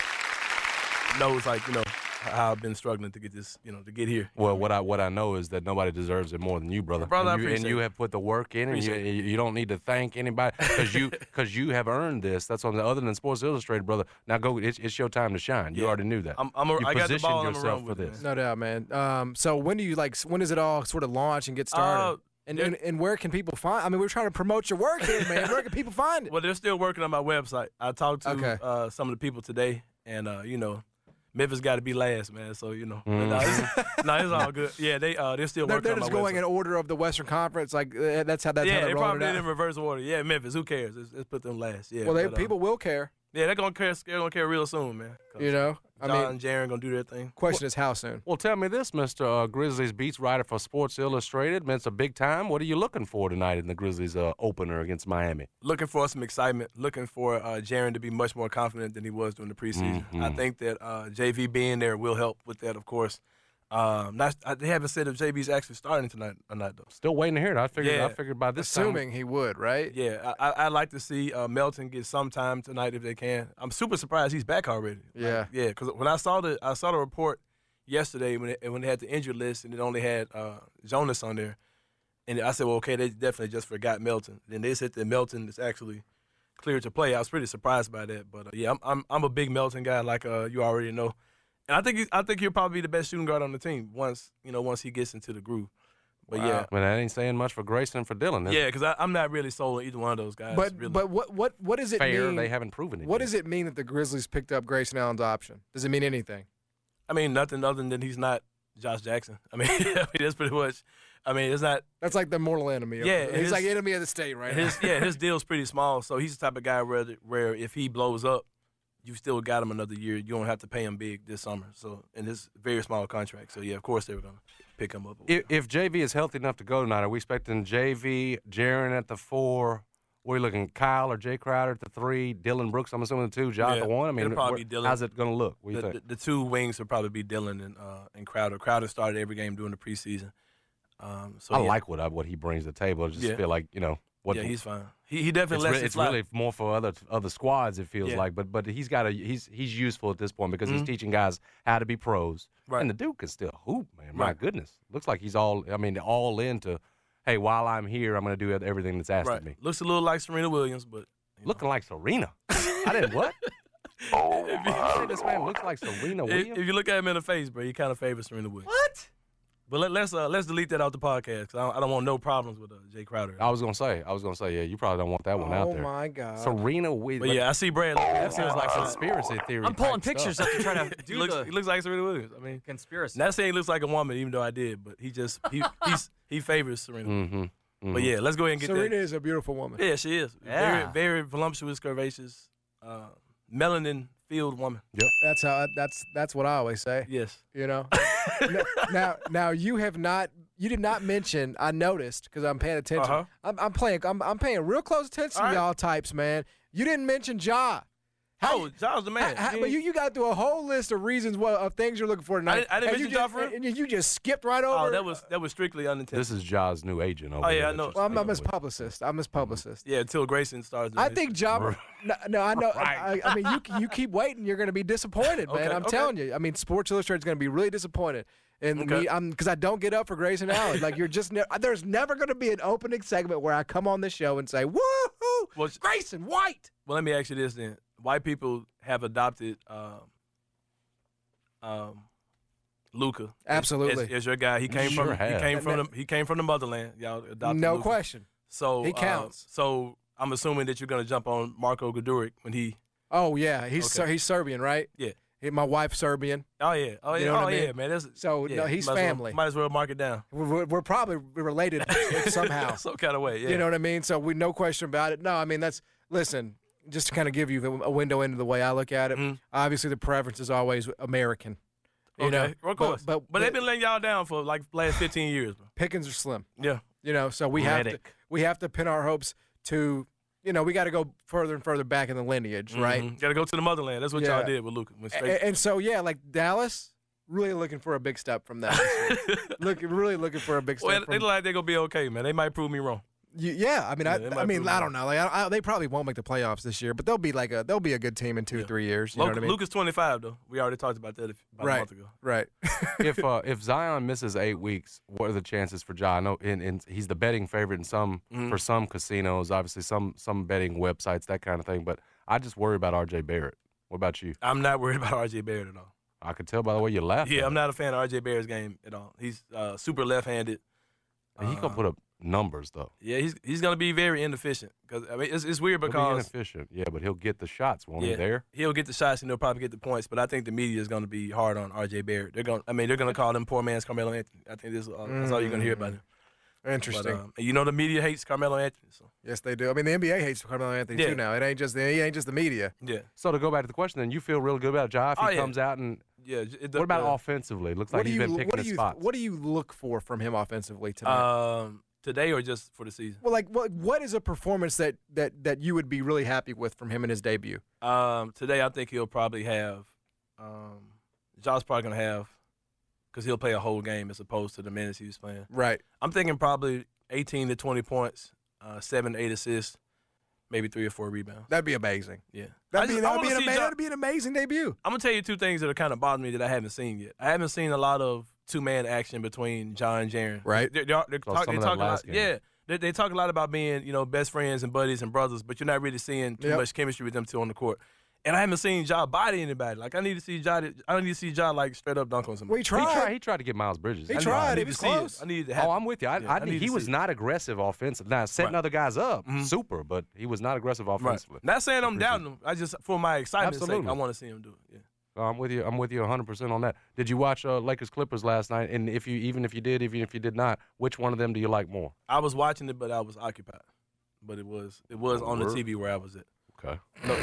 knows like you know how I've been struggling to get this you know to get here. Well, what I what I know is that nobody deserves it more than you, brother. Brother, I and you, and appreciate you it. have put the work in, and you, Appreciate you you don't need to thank anybody because you because you have earned this. That's on the other than Sports Illustrated, brother. Now go, it's, it's your time to shine. You Yeah. already knew that. I'm- I'm a- you I got the positioned ball and I'm yourself around for with it, this. No doubt, man. Um, so when do you like? When does it all sort of launch and get started? Uh, and, there- and and where can people find? I mean, we're trying to promote your work here, man. Where can people find it? Well, they're still working on my website. I talked to Okay. uh, some of the people today, and uh, you know, Memphis got to be last, man. So you know, no, it's, no, it's all good. Yeah, they uh, they're still They're, working they're on just my going website. in order of the Western Conference. Like uh, that's how that's yeah, how they they're rolling probably it did out. in reverse order. Yeah, Memphis. Who cares? Let's, let's put them last. Yeah. well, they, but, uh, people will care. Yeah, they're gonna care. They're gonna care real soon, man. 'Cause You know, I John mean, and Jaren gonna do their thing. question is how soon. Well, tell me this, Mister Uh, Grizzlies beats writer for Sports Illustrated. Man, it's a big time. What are you looking for tonight in the Grizzlies uh, opener against Miami? Looking for some excitement. Looking for uh, Jaren to be much more confident than he was during the preseason. I Mhm. think that uh, J V being there will help with that, of course. Um, not, I, they haven't said if J V's actually starting tonight or not, though. Still waiting to hear it. I figured. Yeah. I figured by this Assuming time. he would, right? Yeah, I, I- I'd like to see uh, Melton get some time tonight if they can. I'm super surprised he's back already. Yeah. Like, yeah, because when I saw the I saw the report yesterday when it, when they had the injured list and it only had uh, Jonas on there, and I said, well, okay, they definitely just forgot Melton. Then they said that Melton is actually cleared to play. I was pretty surprised by that, but uh, yeah, I'm, I'm I'm a big Melton guy, like uh, you already know, and I think he, I think he'll probably be the best shooting guard on the team once you know once he gets into the groove. But Wow. yeah. But that ain't saying much for Grayson and for Dylan. is it? Yeah, because I'm not really sold on either one of those guys. But really. but what what what does it Fair, mean? they haven't proven it What yet. does it mean that the Grizzlies picked up Grayson Allen's option? Does it mean anything? I mean, nothing other than he's not Josh Jackson. I mean, I mean that's pretty much. I mean, it's not. That's like the mortal enemy. of- Yeah, he's his- like enemy of the state right His now. yeah, his deal's pretty small, so he's the type of guy where where if he blows up, you still got him another year. You don't have to pay him big this summer. So in this very small contract. So yeah, of course they were gonna pick him up. If, if J V is healthy enough to go tonight, are we expecting J V, Jaren at the four? We're looking Kyle or Jay Crowder at the three, Dylan Brooks, I'm assuming the two, Ja at Yeah, the one. I mean, it'll probably wh- be Dylan. how's it going to look? What do you the, think? the, the two wings will probably be Dylan and uh, and Crowder. Crowder started every game during the preseason. Um, so I yeah. like what I, what he brings to the table. I just Yeah. feel like, you know. What, Yeah, he's fine. He he definitely it's lets re- it It's fly. really more for other other squads, it feels Yeah. like. But but he's got a he's he's useful at this point because he's Mhm. teaching guys how to be pros. Right. And the dude can still hoop, man. My Right. goodness. Looks like he's all, I mean, all into, hey, while I'm here, I'm going to do everything that's asked Right. of me. Looks a little like Serena Williams, but Looking like Serena. I didn't what? Oh, my. This man looks like Serena if, Williams. if you look at him in the face, bro, he kind of favors Serena Williams. What? But let, let's uh, let's delete that out the podcast because I, don't- I don't want no problems with uh, Jay Crowder. I was gonna say, I was gonna say, yeah, you probably don't want that one out Oh there. my God. Serena Williams. But yeah, I see Brad. That sounds like conspiracy theory. I'm pulling type pictures stuff. up to try to He do looks, the he looks like Serena Williams. I mean, conspiracy. not saying he looks like a woman, even though I did, but he just he he's, he favors Serena. Mm-hmm. Mm-hmm. But yeah, let's go ahead and get Serena that. is a beautiful woman. Yeah, she is. Yeah. Very very voluptuous, curvaceous, uh, melanin filled woman. Yep. That's how. That's that's what I always say. Yes. You know. N- now now you have not. You did not mention. I noticed because I'm paying attention. Uh-huh. I'm, I'm playing. I'm, I'm paying real close attention All to right. y'all types, man. You didn't mention Ja. How- Oh, Ja's the man. how- but you, you got through a whole list of reasons what, of things you're looking for tonight. I didn't- I didn't and you mention Ja just, for real? and you- you just skipped right over. Oh, that was that was strictly unintentional. This is Ja's new agent over Oh, yeah, here I that know. you're Well, I'm, I'm speaking his with. publicist. I'm his publicist. Yeah, until Grayson starts. I think Ja. No, no, I know. Right. I, I mean, you you keep waiting, you're going to be disappointed, man. Okay, I'm okay. telling you. I mean, Sports Illustrated is going to be really disappointed. And Okay. me, I'm because I don't get up for Grayson Allen. Like you're just ne- there's never going to be an opening segment where I come on this show and say, "Woohoo, Well, Grayson White." Well, let me ask you this then: white people have adopted um, um, Luka. Absolutely. Is, is your guy. He came Sure from have. he came from the, he came from the motherland. Y'all adopted No Luka. question. So He counts. Uh, so I'm assuming that you're going to jump on Marko Guduric when he. Oh yeah, he's Okay. Ser- he's Serbian, right? Yeah. He, my wife's Serbian. Oh yeah. Oh yeah. You know what oh I mean? yeah, man. That's, So yeah, no, he's might as well- family. might as well mark it down. We're, we're- we're probably related somehow. Some kind of way. Yeah. You know what I mean? So we no question about it. No, I mean that's listen. Just to kind of give you a window into the way I look at it. Mm-hmm. Obviously, the preference is always American. You Okay, know, of course. But, But, but, they've been letting y'all down for like last fifteen years, bro. pickings are slim. Yeah. You know, so we have to Reddick. we have to pin our hopes to. You know, we got to go further and further back in the lineage, right? Mhm. Got to go to the motherland. That's what Yeah. y'all did with Luka. Went A- straight- And, so, yeah, like Dallas, really looking for a big step from that. Look, really looking for a big step. well, from, they look like they're gonna be okay, man. They might prove me wrong. Y- yeah, I mean, Yeah, they I, might I mean, prove I me don't know. Like, I, I, they probably won't make the playoffs this year, but they'll be like a they'll be a good team in two, three years. You know what I mean? Luka's twenty-five though. We already talked about that about a Right. month ago. Right. if uh, if Zion misses eight weeks, what are the chances for Ja? I know in, in, he's the betting favorite in some Mhm. for some casinos, obviously some some betting websites, that kind of thing. But I just worry about R J Barrett. What about you? I'm not worried about R J Barrett at all. I could tell by the way you laugh. Yeah, I'm not a fan of R J Barrett's game at all. He's uh, super left-handed. He Uh, gonna put up numbers though. Yeah, he's he's gonna be very inefficient because I mean it's it's weird He'll be because inefficient, yeah, but he'll get the shots. Won't yeah, he? There. he'll get the shots and he'll probably get the points. But I think the media is gonna be hard on R J Barrett. They're gonna I mean they're gonna call him poor man's Carmelo Anthony. I think this is all, that's all you're gonna hear about him. Interesting. But, um, and you know the media hates Carmelo Anthony. So. Yes, they do. I mean, the N B A hates Carmelo Anthony Yeah. too now. It ain't just the it ain't just the media. Yeah. So to go back to the question, then you feel real good about Ja if Oh, he yeah. comes out and Yeah. It, what about uh, offensively? Looks What like do he's you been picking what do his you spots. what do you look for from him offensively tonight? Um, today or just for the season? well, like what what is a performance that that that you would be really happy with from him in his debut? Um, today I think he'll probably have. Um, Josh probably gonna have, because he'll play a whole game as opposed to the minutes he was playing. Right. I'm thinking probably eighteen to twenty points, uh, seven to eight assists, maybe three or four rebounds. That'd be amazing. Yeah. I That'd be just- I that'd wanna be, an, see ama- Ja- that'd be an amazing debut. I'm gonna tell you two things that are kind of bothering me that I haven't seen yet. I haven't seen a lot of two man action between John and Jaren. Right. They're, they're, they're Saw talk, some they of that talk a lot. last game. Yeah. They, they talk a lot about being, you know, best friends and buddies and brothers, but you're not really seeing too Yep. much chemistry with them two on the court. And I haven't seen Ja body anybody. Like I need to see Ja. I need to see Ja like straight up dunk on somebody. We He tried. tried. He tried to get Miles Bridges. He I know. tried. I He need was to see it. close. I need to have. Oh, I'm with you. I, Yeah, I, I need he to was see it. not aggressive offensive. Now setting Right. other guys up, Mhm. super, but he was not aggressive Right. offensively. Not saying I'm Appreciate doubting him. I just for my excitement's sake, Absolutely. I want to see him do it. Yeah. Oh, I'm with you. I'm with you one hundred percent on that. Did you watch uh, Lakers Clippers last night? And if you, even if you did, even if you did not, which one of them do you like more? I was watching it, but I was occupied. But it was it was Oh, on the word. T V where I was at. Okay.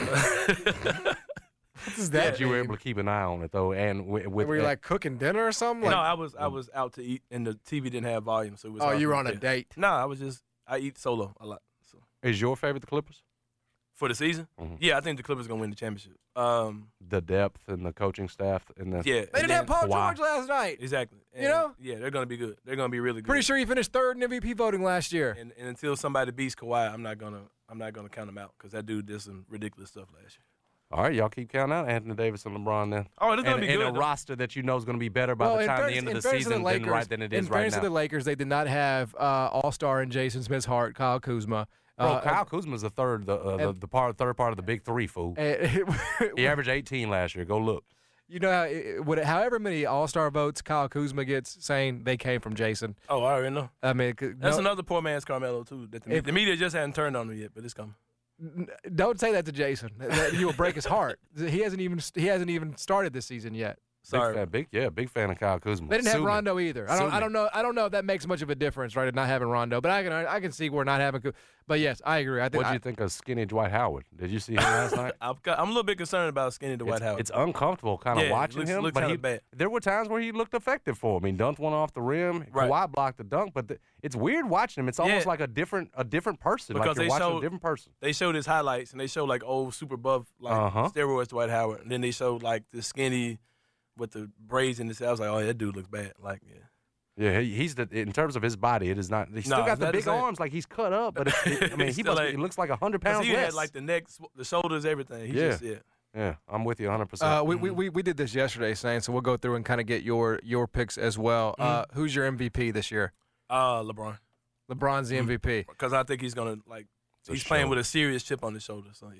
What is That that? you were mean? able to keep an eye on it though, and with, with were you like cooking dinner or something? no, Like, I was I was out to eat, and the T V didn't have volume, so it was. oh, hard you for were me on a to- date. No, I was just I eat solo a lot. So is your favorite the Clippers? for the season, Mhm. yeah, I think the Clippers gonna win the championship. Um, The depth and the coaching staff and the yeah, They didn't have Paul Kawhi. George last night. exactly. You know? yeah, they're gonna be good. They're gonna be really good. Pretty sure he finished third in M V P voting last year. And, and until somebody beats Kawhi, I'm not gonna I'm not gonna count him out because that dude did some ridiculous stuff last year. All right, y'all keep counting out Anthony Davis and LeBron then. Oh, it's gonna and, be and good. a though. roster that you know is going to be better by well, the in time fairness, the end of in the fairness season to the Lakers, than right than it is in right fairness now. to the Lakers, they did not have uh, All-Star and Jason Smith Hart, Kyle Kuzma. Bro, Uh, Kyle Kuzma's the third, the, uh, the, and- the part, third part of the big three, fool. and- He averaged eighteen last year. Go look. you know, how it, would it, however many All-Star votes Kyle Kuzma gets, saying they came from Jason. Oh, I already know. I mean, 'cause That's no- another poor man's Carmelo too. That the, If- the media just hadn't turned on him yet, but it's coming. N- Don't say that to Jason. That- You will break his heart. He hasn't even he hasn't even started this season yet. Sorry. Big fan, big, yeah, big fan of Kyle Kuzma. They didn't have Sue me. Rondo either. I don't. Sue I me. don't know. I don't know if that makes much of a difference, right? Not having Rondo, but I can. I can see we're not having. Ku- But yes, I agree. I think. What did I, you think of skinny Dwight Howard? Did you see him last night? I'm, I'm a little bit concerned about skinny Dwight it's, Howard. it's uncomfortable kind of Yeah, it watching looks- him, looks but kinda he, bad. there were times where he looked effective for him. He dunked one off the rim. Right. Kawhi blocked the dunk, but the, it's weird watching him. It's almost Yeah. like a different a different person. because like you're they watching showed a different person. They showed his highlights and they showed like old super buff like Uh-huh. steroids Dwight Howard, and then they showed like the skinny with the braids in his head. I was like, oh, that dude looks bad. Like, yeah. Yeah, he, he's the in terms of his body, it is not. He's still No, got it's the not the big same. arms, like he's cut up. But it's, it, I mean, He's he still must, like- he looks like a hundred 'Cause pounds he less. had like the neck, sw- the shoulders, everything. He Yeah. just, yeah. yeah, I'm with you one hundred percent. uh, we, we we we did this yesterday, Shane. So we'll go through and kind of get your your picks as well. Uh, who's your M V P this year? Uh, LeBron. LeBron's the M V P. Because I think he's gonna like a he's playing show. with a serious chip on his shoulder. So yeah.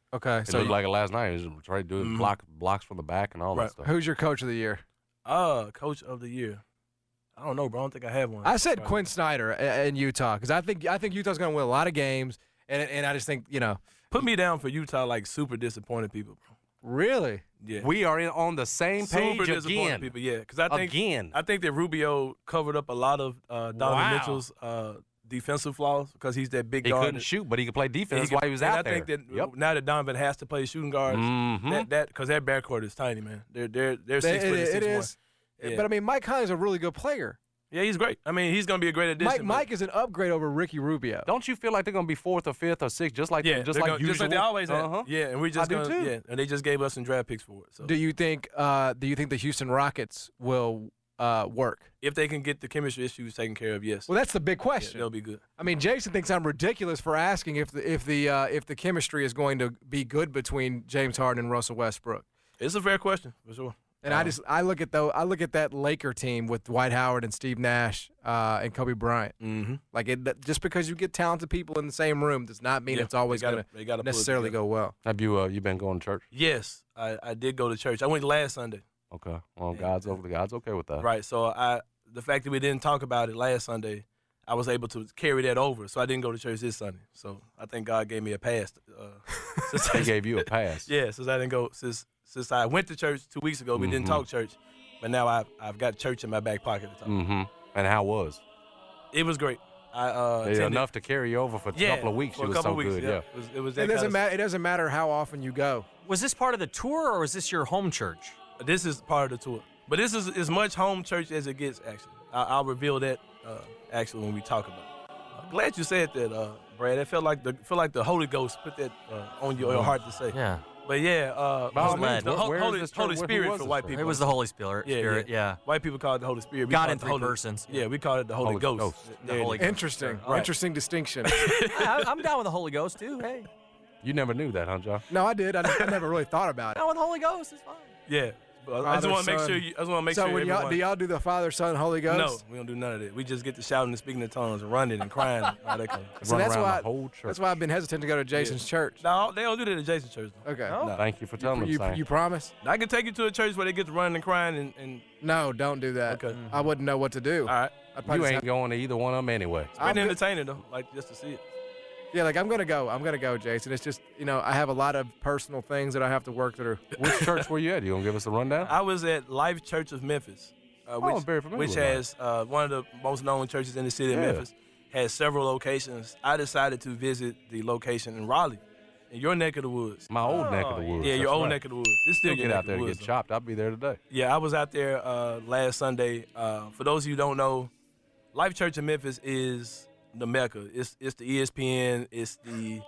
Okay, It so looked you- like it last night. He was trying to do Mhm. block blocks from the back and all Right. that stuff. Who's your coach of the year? Uh, coach of the year. I don't know, bro. I don't think I have one. I said Right. Quinn Snyder i- in Utah because I think I think Utah's going to win a lot of games, and and I just think you know. Put me down for Utah, like super disappointed people, bro. Really? Yeah. We are in, on the same page Super disappointed again. people, yeah. Because I think Again. I think that Rubio covered up a lot of uh, Donovan Wow. Mitchell's uh, defensive flaws because he's that big He guard. couldn't shoot, but he could play defense. That's could- why he was and out I there. think that Yep. now that Donovan has to play shooting guards, Mhm. that that because that backcourt is tiny, man. They're they're they're They- six foot it, and it six is. one. Yeah. But I mean, Mike Conley's a really good player. Yeah, he's great. I mean, he's going to be a great addition. Mike but- Mike is an upgrade over Ricky Rubio. Don't you feel like they're going to be fourth or fifth or sixth, just like yeah, just they're like gonna- usual? just like they always have. Uh-huh. Yeah, and we I just do gonna, too. yeah, and they just gave us some draft picks for it. So Do you think? Uh, do you think the Houston Rockets will uh, work? if they can get the chemistry issues taken care of, yes. Well, that's the big Yeah, question. they'll be good. I mean, Jason thinks I'm ridiculous for asking if the if the uh, if the chemistry is going to be good between James Harden and Russell Westbrook. It's a fair question for sure. And I Um, just I look at though I look at that Laker team with Dwight Howard and Steve Nash uh, and Kobe Bryant. Mm-hmm. Like it, that- just because you get talented people in the same room does not mean Yeah, it's always they gotta- going they gotta to pull it necessarily together. go well. Have you uh, you been going to church? Yes, I, I did go to church. I went last Sunday. Okay. Well, God's over. God's okay with that. Right. So I the fact that we didn't talk about it last Sunday, I was able to carry that over. So I didn't go to church this Sunday. So I think God gave me a pass. Uh, since He gave you a pass. Yeah, since I didn't go since since I went to church two weeks ago, we didn't Mhm. talk church, but now I've I've got church in my back pocket. To talk. Mm-hmm. And how was? It was great. I uh, Yeah, attended- enough to carry you over for a Yeah, couple of weeks. for It a was couple so weeks, good. yeah. Yeah. It was, it was that It doesn't kind of- matter. It doesn't matter how often you go. Was this part of the tour, or was this your home church? This is part of the tour, but this is as much home church as it gets. Actually, I, I'll reveal that uh, actually when we talk about it. I'm glad you said that, uh, Brad. It felt like the felt like the Holy Ghost put that uh, on your, your heart to say. Yeah. But yeah, uh, By all Holy- means, the where- Ho- where is Holy, this church? Holy Where- who Spirit was for this white church? people. It was the Holy Spirit- Yeah, Spirit, yeah. White people call it the Holy Spirit. We God call it in the three Holy, persons. Yeah, we call it the Holy, Holy Ghost. Ghost. The There it Holy is. Ghost. Interesting. Right. Interesting distinction. I, I'm down with the Holy Ghost too. Hey, You never knew that, huh, John? No, I did. I, I never really thought about it. down with the Holy Ghost is fine. Yeah, but I just Father, want to make Son. sure. You, I just want to make so sure. when y'all, everyone- do y'all do the Father, Son, Holy Ghost? No, we don't do none of that. We just get to shouting and speaking in tongues and running and crying. and all that kind of So that's why that's why I've been hesitant to go to Jason's church. No, they don't do that at Jason's church. Though. Okay. No. Thank you for telling you, them. you, you promise? I can take you to a church where they get to running and crying and. and No, don't do that. Okay. I wouldn't know what to do. All right. I'd probably You just ain't going to either one of them anyway. It's I'm been go- entertaining though, like just to see it. Yeah, like I'm gonna go. I'm gonna go, Jason. It's just you know I have a lot of personal things that I have to work through. Which church were you at? You gonna give us a rundown? I was at Life Church of Memphis, uh, Oh, which, I'm very familiar which with that. has uh, one of the most known churches in the city of Yeah. Memphis. Has several locations. I decided to visit the location in Raleigh, in your neck of the woods. My old neck of the woods. Yeah, your that's old right. neck of the woods. It's still You'll your get neck out of there the and woods. get though. chopped. I'll be there today. Yeah, I was out there uh, last Sunday. Uh, for those of you who don't know, Life Church in Memphis is the Mecca. It's it's the E S P N. It's the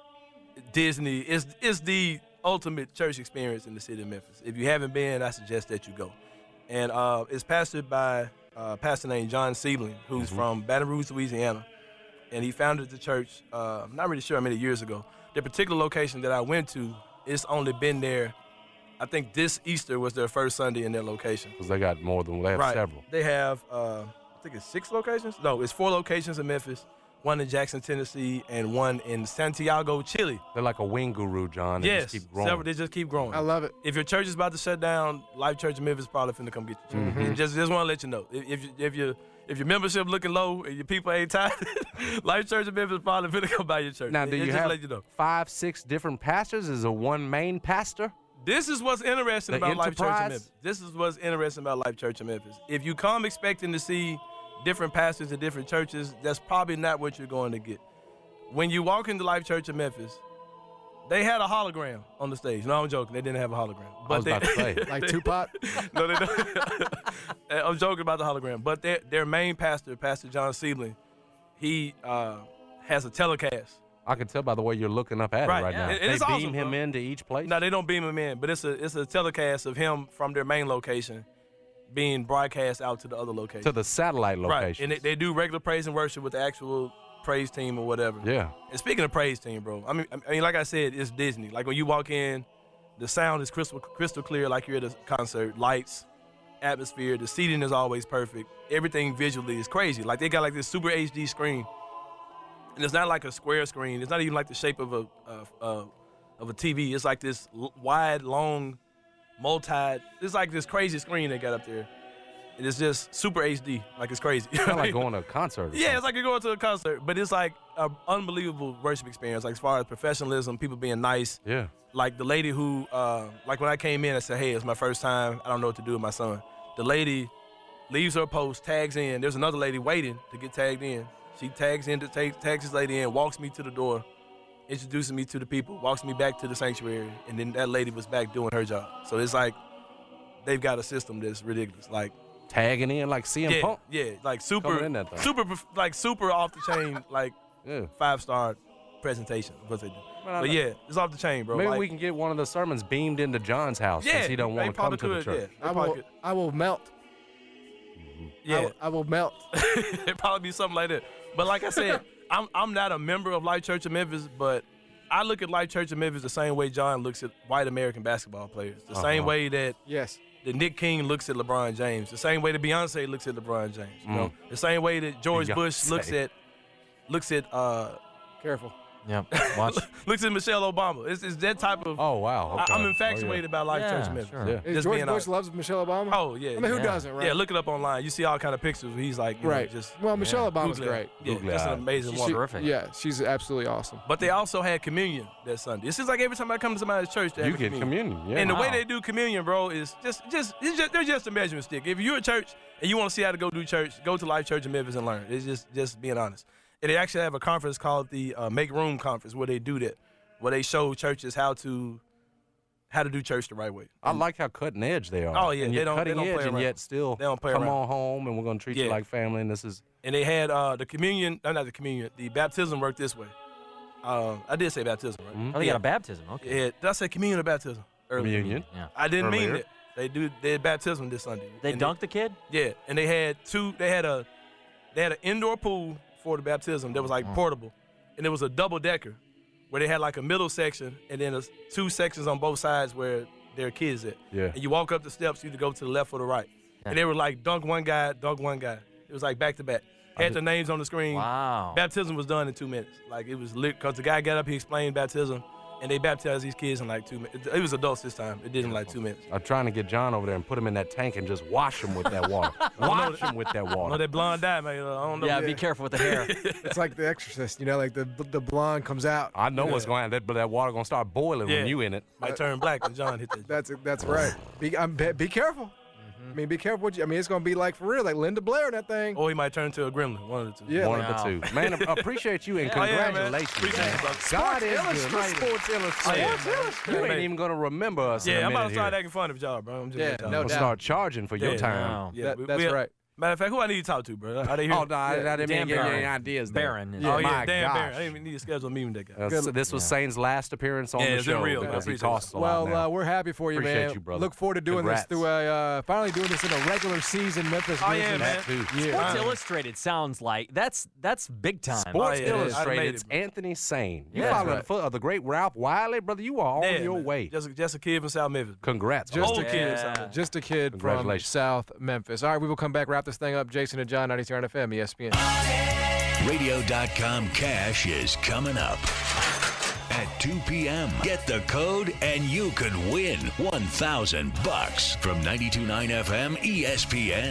Disney. It's it's the ultimate church experience in the city of Memphis. If you haven't been, I suggest that you go. And uh, it's pastored by a pastor named John Siebling, who's Mhm. from Baton Rouge, Louisiana. And he founded the church, uh, I'm not really sure how many years ago. The particular location that I went to, it's only been there, I think this Easter was their first Sunday in their location. Because they got more than they have Right. several. They have, uh, I think it's six locations? No, it's four locations in Memphis, one in Jackson, Tennessee, and one in Santiago, Chile. They're like a wing guru, John. They yes, just keep growing. several, they just keep growing. I love it. If your church is about to shut down, Life Church in Memphis probably finna come get you. Mhm. Just, just want to let you know. If, if, you, if, you, if your membership looking low and your people ain't tired, Life Church in Memphis probably finna come by your church. Now, do It- it you just have let you know. five, six different pastors? Is there one main pastor? This is what's interesting The about Life Church in Enterprise? Memphis. This is what's interesting about Life Church in Memphis. If you come expecting to see different pastors at different churches, that's probably not what you're going to get. When you walk into Life Church in Memphis, they had a hologram on the stage. No, I'm joking. They didn't have a hologram. I was they, about to say. Like Tupac? no, they don't. I'm joking about the hologram. But their, their main pastor, Pastor John Siebling, he uh, has a telecast. I can tell by the way you're looking up at Right, it right yeah. now. And they it's beam awesome, him bro. into each place? No, they don't beam him in, but it's a it's a telecast of him from their main location being broadcast out to the other location. To the satellite Right, location. and they, they do regular praise and worship with the actual praise team or whatever. Yeah. And speaking of praise team, bro, I mean, I mean, like I said, it's Disney. Like when you walk in, the sound is crystal crystal clear, like you're at a concert. Lights, atmosphere, the seating is always perfect. Everything visually is crazy. Like they got like this super H D screen, and it's not like a square screen. It's not even like the shape of a, a, a of a T V. It's like this l- wide, long, multi. It's like this crazy screen they got up there. And it's just super H D. Like, it's crazy. It's kind of like going to a concert. Or yeah, something. it's like you're going to a concert. But it's like an unbelievable worship experience. Like, as far as professionalism, people being nice. Yeah. Like, the lady who, uh, like, when I came in, I said, hey, it's my first time. I don't know what to do with my son. The lady leaves her post, tags in. There's another lady waiting to get tagged in. She tags in, to take, tags this lady in, walks me to the door, introduces me to the people, walks me back to the sanctuary, and then that lady was back doing her job. So it's like they've got a system that's ridiculous. Like, tagging in like C M yeah, Punk. Yeah, like super, in that thing. super, like super off the chain, like yeah. five star presentation. What they do. Man, But yeah, it's off the chain, bro. Maybe like, we can get one of the sermons beamed into John's house Yeah, since he don't they want to come probably to the could, church. yeah. I will, I will melt. Yeah, I will, I will melt. It'd probably be something like that. But like I said, I'm I'm not a member of Life Church of Memphis, but I look at Life Church of Memphis the same way John looks at white American basketball players. The Uh-huh. same way that yes, that Nick King looks at LeBron James. The same way that Beyonce looks at LeBron James. You know, Mm. the same way that George Bush Beyonce. looks at looks at uh careful. Yeah, watch. looks at Michelle Obama. It's, it's that type of. Oh wow. Okay. I, I'm Oh, infatuated yeah. about Life Yeah, Church of Memphis. sure. Yeah. Just Is George being Bush honest. loves Michelle Obama? Oh yeah. I mean, who yeah. doesn't, right? Yeah, look it up online. You see all kind of pictures where he's like, you Right. know, just Well, Michelle Obama's Google it. great. Yeah, Google just it. an amazing She's woman. terrific. Yeah, she's absolutely awesome. But they also had communion that Sunday. It seems like every time I come to somebody's church, they have You a get communion. Yeah. And the way Wow. they do communion, bro, is just, just, it's just, they're just a measuring stick. If you're a church and you want to see how to go do church, go to Life Church of Memphis and learn. It's just, just being honest. And they actually have a conference called the uh, Make Room Conference where they do that, where they show churches how to, how to do church the right way. I like how cutting edge they are. Oh, yeah, and they you're don't- they cutting don't play edge, and around. yet still They don't play come around. on home, and we're gonna treat you Yeah. like family. And this is And they had uh, the communion, no, not the communion, the baptism worked this way. Uh, I did say baptism, right? Oh, they got a baptism. Okay. Yeah, did I say communion or baptism? Earlier. communion. Yeah. I didn't mean Earlier. it. They do they had baptism this Sunday. They And dunked the kid? Yeah, and they had two. They had a they had an indoor pool for the baptism that was like Mm. portable, and it was a double decker where they had like a middle section and then a, two sections on both sides where their kids at. Yeah. And you walk up the steps, you either go to the left or the right. And they were like dunk one guy, dunk one guy. It was like back to back. Had the names on the screen. Wow. Baptism was done in two minutes. Like it was lit because the guy got up, he explained baptism, and they baptized these kids in like two minutes. It was adults this time. It did in like two minutes. I'm trying to get John over there and put him in that tank and just wash him with that water. wash him with that I water. know that blonde dye, man. I don't know. Yeah, be careful with the hair. It's like The Exorcist, you know, like the the blonde comes out. I know what's going on. That, but that water gonna start boiling Yeah. when you in it. Might turn black when John hit that. That's that's right. Be I'm, be, be careful. I mean, be careful. What you, I mean, it's gonna be like for real, like Linda Blair in that thing. Or he might turn into a gremlin. One of the two. Yeah, One like- of the two. Man, I appreciate you and Oh, yeah, man. congratulations. Appreciate man. it, brother. God Sports is good. Illustrated. Sports Illustrated. Yeah, Sports man. Illustrated. You ain't even gonna remember us. in Yeah, a I'm about minute to start here. acting fun of y'all, bro. I'm just Yeah, letting y'all no know. We'll doubt. start charging for your Yeah, time. Wow. Yeah, That- we- that's we- right. Matter of fact, who I need to talk to, bro? Are they here? Oh no, I, I didn't mean Dan to give you Barron. any ideas. there. Barron. Yeah. Oh, yeah, My Dan gosh. Barron. I didn't even need to schedule a meeting with that guy. Uh, so this was Sane's last appearance on Yeah, the it's been show real, man. I because he appreciate costs a Well, lot now. uh, we're happy for you, Appreciate man. you, brother. Look forward to doing Congrats. this through a uh, finally doing this in a regular season Memphis Oh, yeah, Grizzlies. man. That too. Yeah. Sports Fine. Illustrated sounds like that's that's big time. Sports Oh, yeah, it is. I Illustrated. made it, It's bro. Anthony Sane. You Yeah, following right. the foot of the great Ralph Wiley, brother. You are on Yeah, your man. way. Just, just a kid from South Memphis. Congrats. Just Old a kid. Yeah. South Memphis. Just a kid from Congratulations. South Memphis. All right, we will come back, wrap this thing up. Jason and John, ninety-two F M, E S P N. Radio dot com cash is coming up at two p.m. Get the code and you could win one thousand bucks from ninety-two point nine F M E S P N.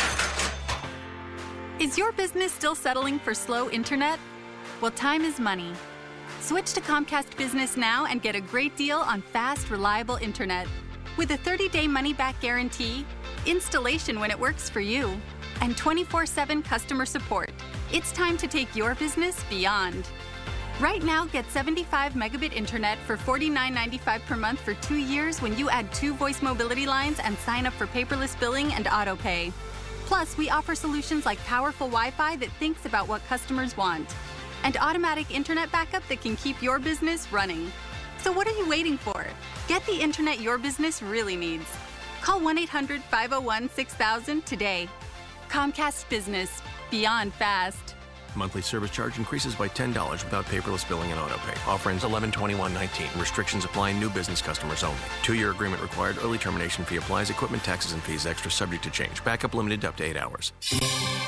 Is your business still settling for slow internet? Well, time is money. Switch to Comcast Business now and get a great deal on fast, reliable internet. With a thirty-day money-back guarantee, installation when it works for you, and twenty-four seven customer support, it's time to take your business beyond. Right now, get seventy-five megabit internet for forty-nine ninety-five per month for two years when you add two voice mobility lines and sign up for paperless billing and auto pay. Plus, we offer solutions like powerful Wi-Fi that thinks about what customers want, and automatic internet backup that can keep your business running. So what are you waiting for? Get the internet your business really needs. Call one eight hundred five oh one six thousand today. Comcast Business. Beyond fast. Monthly service charge increases by ten dollars without paperless billing and auto pay. Offer ends eleven twenty-one nineteen. Restrictions apply. New business customers only. Two-year agreement required. Early termination fee applies. Equipment taxes and fees extra subject to change. Backup limited to up to eight hours.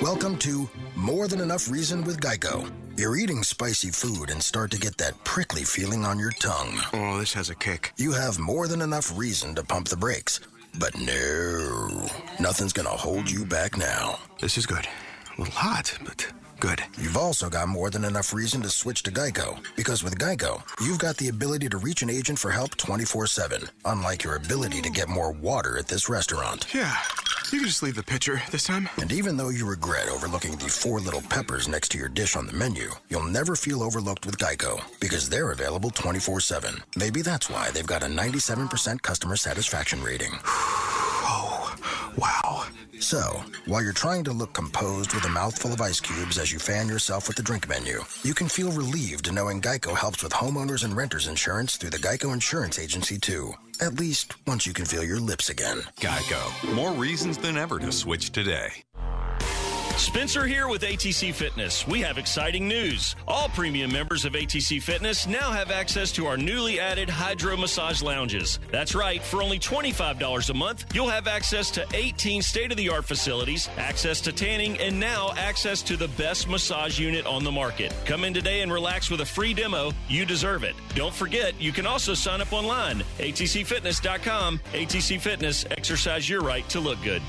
Welcome to More Than Enough Reason with Geico. You're eating spicy food and start to get that prickly feeling on your tongue. Oh, this has a kick. You have more than enough reason to pump the brakes. But no, nothing's gonna hold you back now. This is good. A little hot, but good. You've also got more than enough reason to switch to Geico. Because with Geico, you've got the ability to reach an agent for help twenty-four seven. Unlike your ability to get more water at this restaurant. Yeah, you can just leave the pitcher this time. And even though you regret overlooking the four little peppers next to your dish on the menu, you'll never feel overlooked with Geico. Because they're available twenty-four seven. Maybe that's why they've got a ninety-seven percent customer satisfaction rating. Oh, wow. So, while you're trying to look composed with a mouthful of ice cubes as you fan yourself with the drink menu, you can feel relieved knowing Geico helps with homeowners and renters insurance through the Geico Insurance Agency, too. At least, once you can feel your lips again. Geico. More reasons than ever to switch today. Spencer here with A T C Fitness. We have exciting news. All premium members of A T C Fitness now have access to our newly added Hydro Massage Lounges. That's right, for only twenty-five dollars a month, you'll have access to eighteen state-of-the-art facilities, access to tanning, and now access to the best massage unit on the market. Come in today and relax with a free demo. You deserve it. Don't forget, you can also sign up online, A T C fitness dot com. A T C Fitness, exercise your right to look good.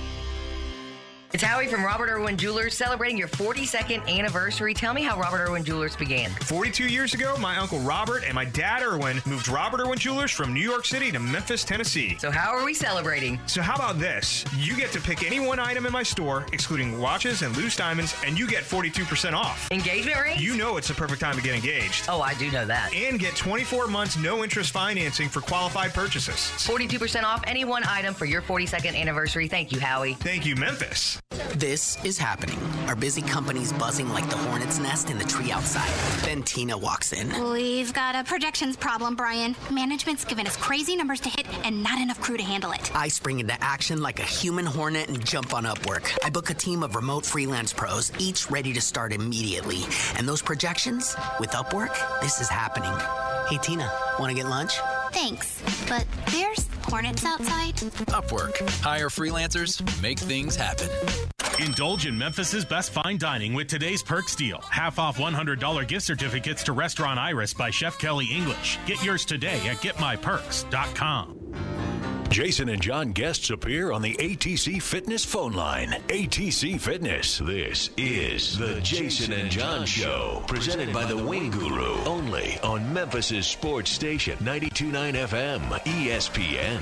It's Howie from Robert Irwin Jewelers celebrating your forty-second anniversary. Tell me how Robert Irwin Jewelers began. forty-two years ago, my Uncle Robert and my dad Irwin moved Robert Irwin Jewelers from New York City to Memphis, Tennessee. So how are we celebrating? So how about this? You get to pick any one item in my store, excluding watches and loose diamonds, and you get forty-two percent off. Engagement ring? You know it's the perfect time to get engaged. Oh, I do know that. And get twenty-four months no interest financing for qualified purchases. forty-two percent off any one item for your forty-second anniversary. Thank you, Howie. Thank you, Memphis. This is happening. Our busy company's buzzing like the hornet's nest in the tree outside. Then Tina walks in. We've got a projections problem, Brian. Management's given us crazy numbers to hit and not enough crew to handle it. I spring into action like a human hornet and jump on Upwork. I book a team of remote freelance pros, each ready to start immediately. And those projections, with Upwork, this is happening. Hey, Tina, want to get lunch? Thanks, but there's hornets outside. Upwork. Hire freelancers, make things happen. Indulge in Memphis's best fine dining with today's Perks deal. Half off one hundred dollars gift certificates to Restaurant Iris by Chef Kelly English. Get yours today at get my perks dot com. Jason and John guests appear on the A T C Fitness phone line. A T C Fitness. This is the Jason and John Show. Presented by the Wing Guru. Only on Memphis's sports station, ninety-two point nine F M, E S P N.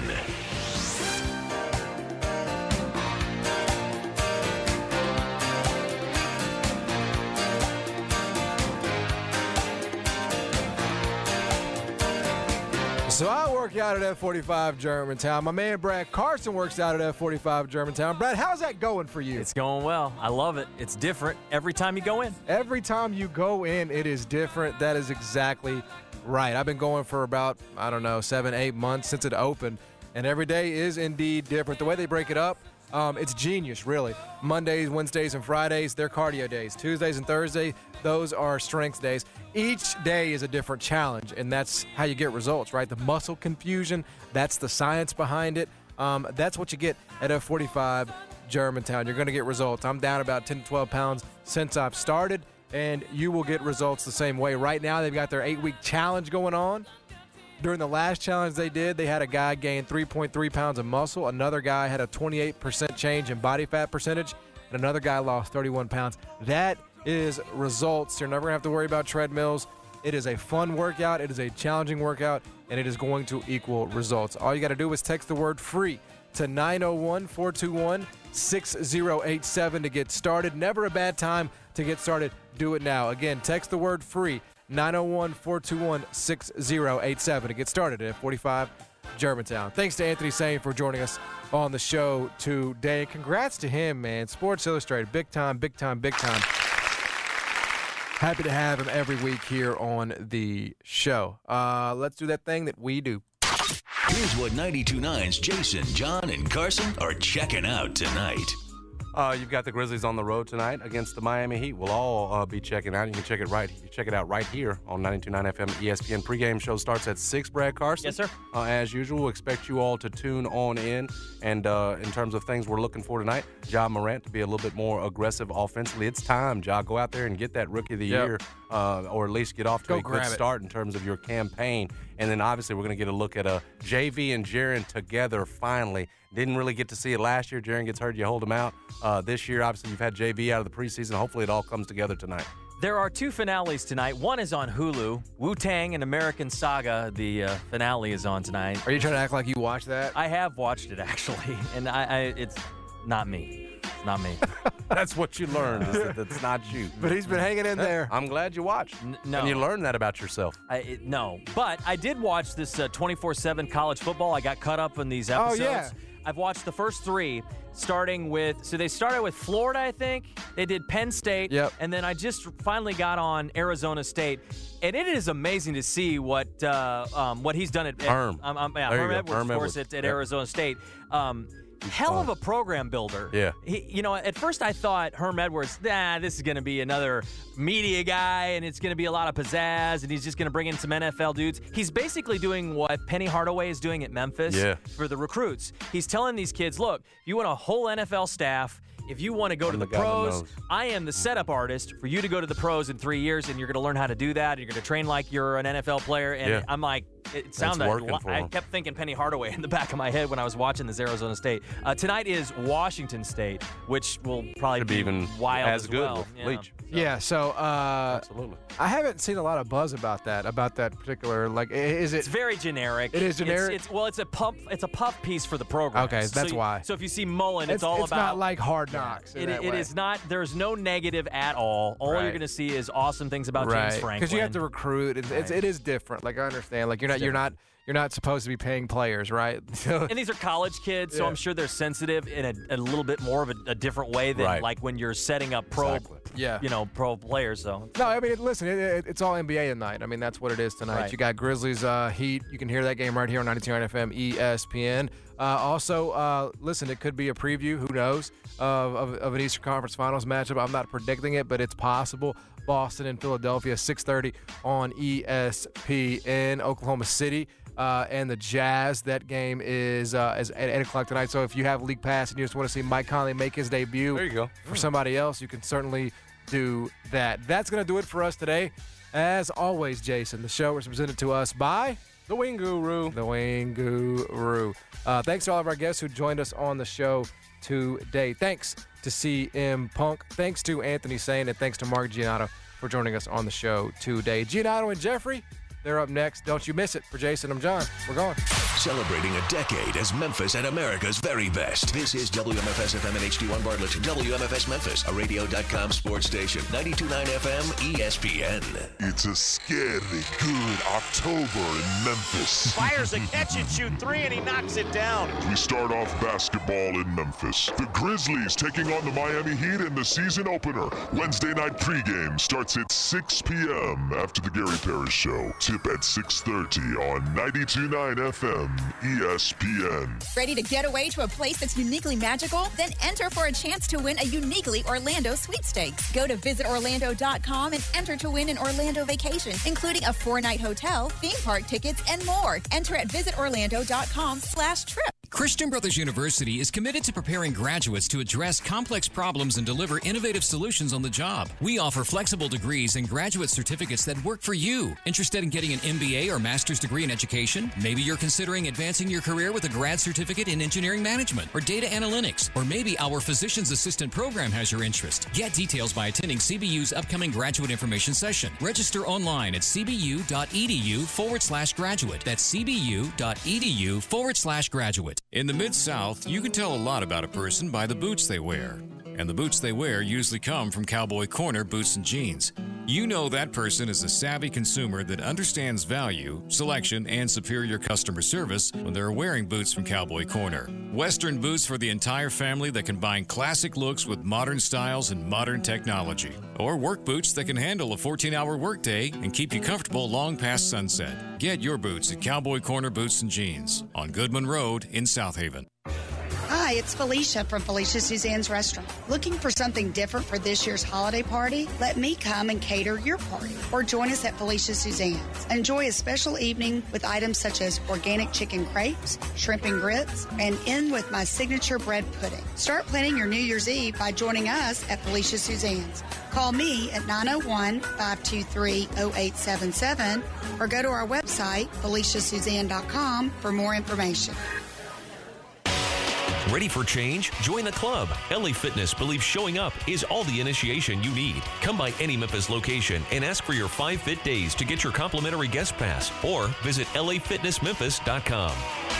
So I work out at F forty-five Germantown. My man Brad Carson works out at F forty-five Germantown. Brad, how's that going for you? It's going well. I love it. It's different every time you go in. Every time you go in, it is different. That is exactly right. I've been going for about, I don't know, seven, eight months since it opened, and every day is indeed different. The way they break it up, um, it's genius, really. Mondays, Wednesdays, and Fridays, they're cardio days. Tuesdays and Thursdays, those are strength days. Each day is a different challenge, and that's how you get results, right? The muscle confusion, that's the science behind it. Um, that's what you get at F forty-five Germantown. You're going to get results. I'm down about ten to twelve pounds since I've started, and you will get results the same way. Right now, they've got their eight-week challenge going on. During the last challenge they did, they had a guy gain three point three pounds of muscle. Another guy had a twenty-eight percent change in body fat percentage, and another guy lost thirty-one pounds. That is results. You're never going to have to worry about treadmills. It is a fun workout. It is a challenging workout, and it is going to equal results. All you got to do is text the word FREE to nine oh one, four two one, six oh eight seven to get started. Never a bad time to get started. Do it now. Again, text the word FREE, nine oh one, four two one, six oh eight seven to get started at forty-five Germantown. Thanks to Anthony Sain for joining us on the show today. Congrats to him, man. Sports Illustrated, big time, big time, big time. Happy to have him every week here on the show. Uh, let's do that thing that we do. Here's what ninety-two point nine's Jason, John, and Carson are checking out tonight. Uh, you've got the Grizzlies on the road tonight against the Miami Heat. We'll all uh, be checking out. You can check it right. You check it out right here on ninety-two point nine F M E S P N. Pregame show starts at six. Brad Carson. Yes, sir. Uh, as usual, expect you all to tune on in. And uh, in terms of things we're looking for tonight, Ja Morant to be a little bit more aggressive offensively. It's time, Ja. Go out there and get that Rookie of the Yep. Year, uh, or at least get off to Go a good grab it. start in terms of your campaign. And then obviously we're going to get a look at uh, J V and Jaren together finally. Didn't really get to see it last year. Jaren gets hurt, you hold him out. Uh, this year, obviously, you've had J V out of the preseason. Hopefully it all comes together tonight. There are two finales tonight. One is on Hulu. Wu-Tang and American Saga, the uh, finale is on tonight. Are you trying to act like you watched that? I have watched it, actually, and I, I it's not me. It's not me. That's what you learned, is that that's not you. But he's been hanging in there. I'm glad you watched. N- no. And you learned that about yourself. I, it, no, but I did watch this uh, twenty-four seven college football. I got caught up in these episodes. Oh, yeah. I've watched the first three, starting with, so they started with Florida, I think. They did Penn State. Yep. And then I just finally got on Arizona State. And it is amazing to see what uh, um, what he's done at, at Herm. Um, um, yeah, There you Herm go. Edwards, Herm of course, Edwards. at, at Yep. Arizona State. Um, hell of a program builder. Yeah. He, you know, at first I thought Herm Edwards, nah, this is going to be another media guy, and it's going to be a lot of pizzazz, and he's just going to bring in some N F L dudes. He's basically doing what Penny Hardaway is doing at Memphis Yeah. for the recruits. He's telling these kids, look, if you want a whole N F L staff, if you want to go I'm to the the guy that pros, knows. I am the setup artist for you to go to the pros in three years, and you're going to learn how to do that, and you're going to train like you're an N F L player. And Yeah. I'm like, it sounded working like, for I him. kept thinking Penny Hardaway in the back of my head when I was watching this Arizona State. Uh, tonight is Washington State, which will probably Could be even wild as as good well. with Yeah. Leach. Yeah, so uh, Absolutely. I haven't seen a lot of buzz about that, about that particular, like, i- is it? It's very generic. It is generic? It's, it's well, it's a pump. It's a puff piece for the program. Okay, that's so, why. So if you see Mullen, it's, It's, all it's about. not like Hard Knocks. in It, that it way. is not. There's no negative at all. All you're Right. going to see is awesome things about right. James Franklin. Because you have to recruit. It's, it's, Right. it is different. Like, I understand. Like, you're not, you're not, you're not supposed to be paying players, right? So, And these are college kids, so Yeah. I'm sure they're sensitive in a, a little bit more of a, a different way than Right. like when you're setting up pro, Exactly. Yeah. you know, pro players. So no, I mean, listen, it, it, it's all N B A tonight. I mean, that's what it is tonight. Right. You got Grizzlies, uh, Heat. You can hear that game right here on ninety-two point nine F M E S P N. Uh, also, uh, listen, it could be a preview. Who knows of, of, of an Eastern Conference Finals matchup? I'm not predicting it, but it's possible. Boston and Philadelphia, six thirty on E S P N. Oklahoma City uh, and the Jazz. That game is, uh, is at eight o'clock tonight. So if you have League Pass and you just want to see Mike Conley make his debut There you go. for somebody else, you can certainly do that. That's going to do it for us today. As always, Jason, the show was presented to us by The Wing Guru. The Wing Guru. Uh, thanks to all of our guests who joined us on the show today. Thanks to C M Punk. Thanks to Anthony Sane. And thanks to Mark Giannato for joining us on the show today. Giannato and Jeffrey, they're up next. Don't you miss it. For Jason, I'm John. We're going. Celebrating a decade as Memphis at America's very best. This is W M F S F M and H D one Bartlett. W M F S Memphis, a radio dot com sports station. ninety-two point nine F M E S P N. It's a scary good October in Memphis. Fires a catch and shoot three, and he knocks it down. We start off basketball in Memphis. The Grizzlies taking on the Miami Heat in the season opener. Wednesday night pregame starts at six p.m. after the Gary Parrish Show. Tip at six thirty on ninety-two point nine F M E S P N. Ready to get away to a place that's uniquely magical? Then enter for a chance to win a uniquely Orlando sweepstakes. Go to visit orlando dot com and enter to win an Orlando vacation, including a four-night hotel, theme park tickets, and more. Enter at visit orlando dot com slash trip. Christian Brothers University is committed to preparing graduates to address complex problems and deliver innovative solutions on the job. We offer flexible degrees and graduate certificates that work for you. Interested in getting an M B A or master's degree in education? Maybe you're considering advancing your career with a grad certificate in engineering management or data analytics, or maybe our physician's assistant program has your interest. Get details by attending C B U's upcoming graduate information session. Register online at cbu.edu forward slash graduate. That's cbu.edu forward slash graduate. In the Mid-South, you can tell a lot about a person by the boots they wear. And the boots they wear usually come from Cowboy Corner Boots and Jeans. You know that person is a savvy consumer that understands value, selection, and superior customer service when they're wearing boots from Cowboy Corner. Western boots for the entire family that combine classic looks with modern styles and modern technology. Or work boots that can handle a fourteen-hour workday and keep you comfortable long past sunset. Get your boots at Cowboy Corner Boots and Jeans on Goodman Road in South Haven. Hi, Hi, it's Felicia from Felicia Suzanne's Restaurant. Looking for something different for this year's holiday party? Let me come and cater your party. Or join us at Felicia Suzanne's. Enjoy a special evening with items such as organic chicken crepes, shrimp and grits, and end with my signature bread pudding. Start planning your New Year's Eve by joining us at Felicia Suzanne's. Call me at nine oh one, five two three, oh eight seven seven or go to our website, felicia suzanne dot com, for more information. Ready for change? Join the club. L A Fitness believes showing up is all the initiation you need. Come by any Memphis location and ask for your five fit days to get your complimentary guest pass or visit L A fitness memphis dot com.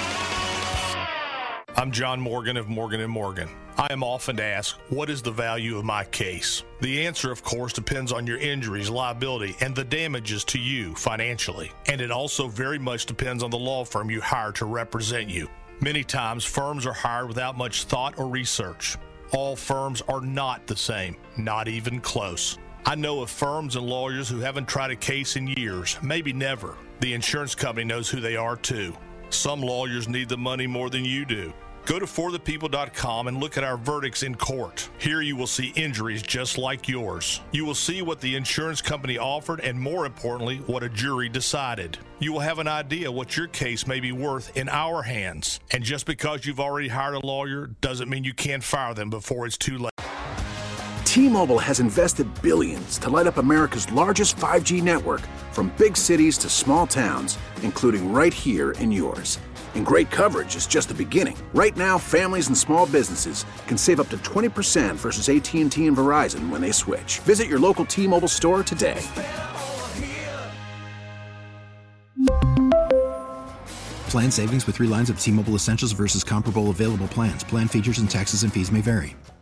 I'm John Morgan of Morgan and Morgan. I am often asked, what is the value of my case? The answer, of course, depends on your injuries, liability, and the damages to you financially. And it also very much depends on the law firm you hire to represent you. Many times, firms are hired without much thought or research. All firms are not the same, not even close. I know of firms and lawyers who haven't tried a case in years, maybe never. The insurance company knows who they are, too. Some lawyers need the money more than you do. Go to for the people dot com and look at our verdicts in court. Here you will see injuries just like yours. You will see what the insurance company offered and, more importantly, what a jury decided. You will have an idea what your case may be worth in our hands. And just because you've already hired a lawyer doesn't mean you can't fire them before it's too late. T-Mobile has invested billions to light up America's largest five G network, from big cities to small towns, including right here in yours. And great coverage is just the beginning. Right now, families and small businesses can save up to twenty percent versus A T and T and Verizon when they switch. Visit your local T-Mobile store today. Plan savings with three lines of T-Mobile Essentials versus comparable available plans. Plan features and taxes and fees may vary.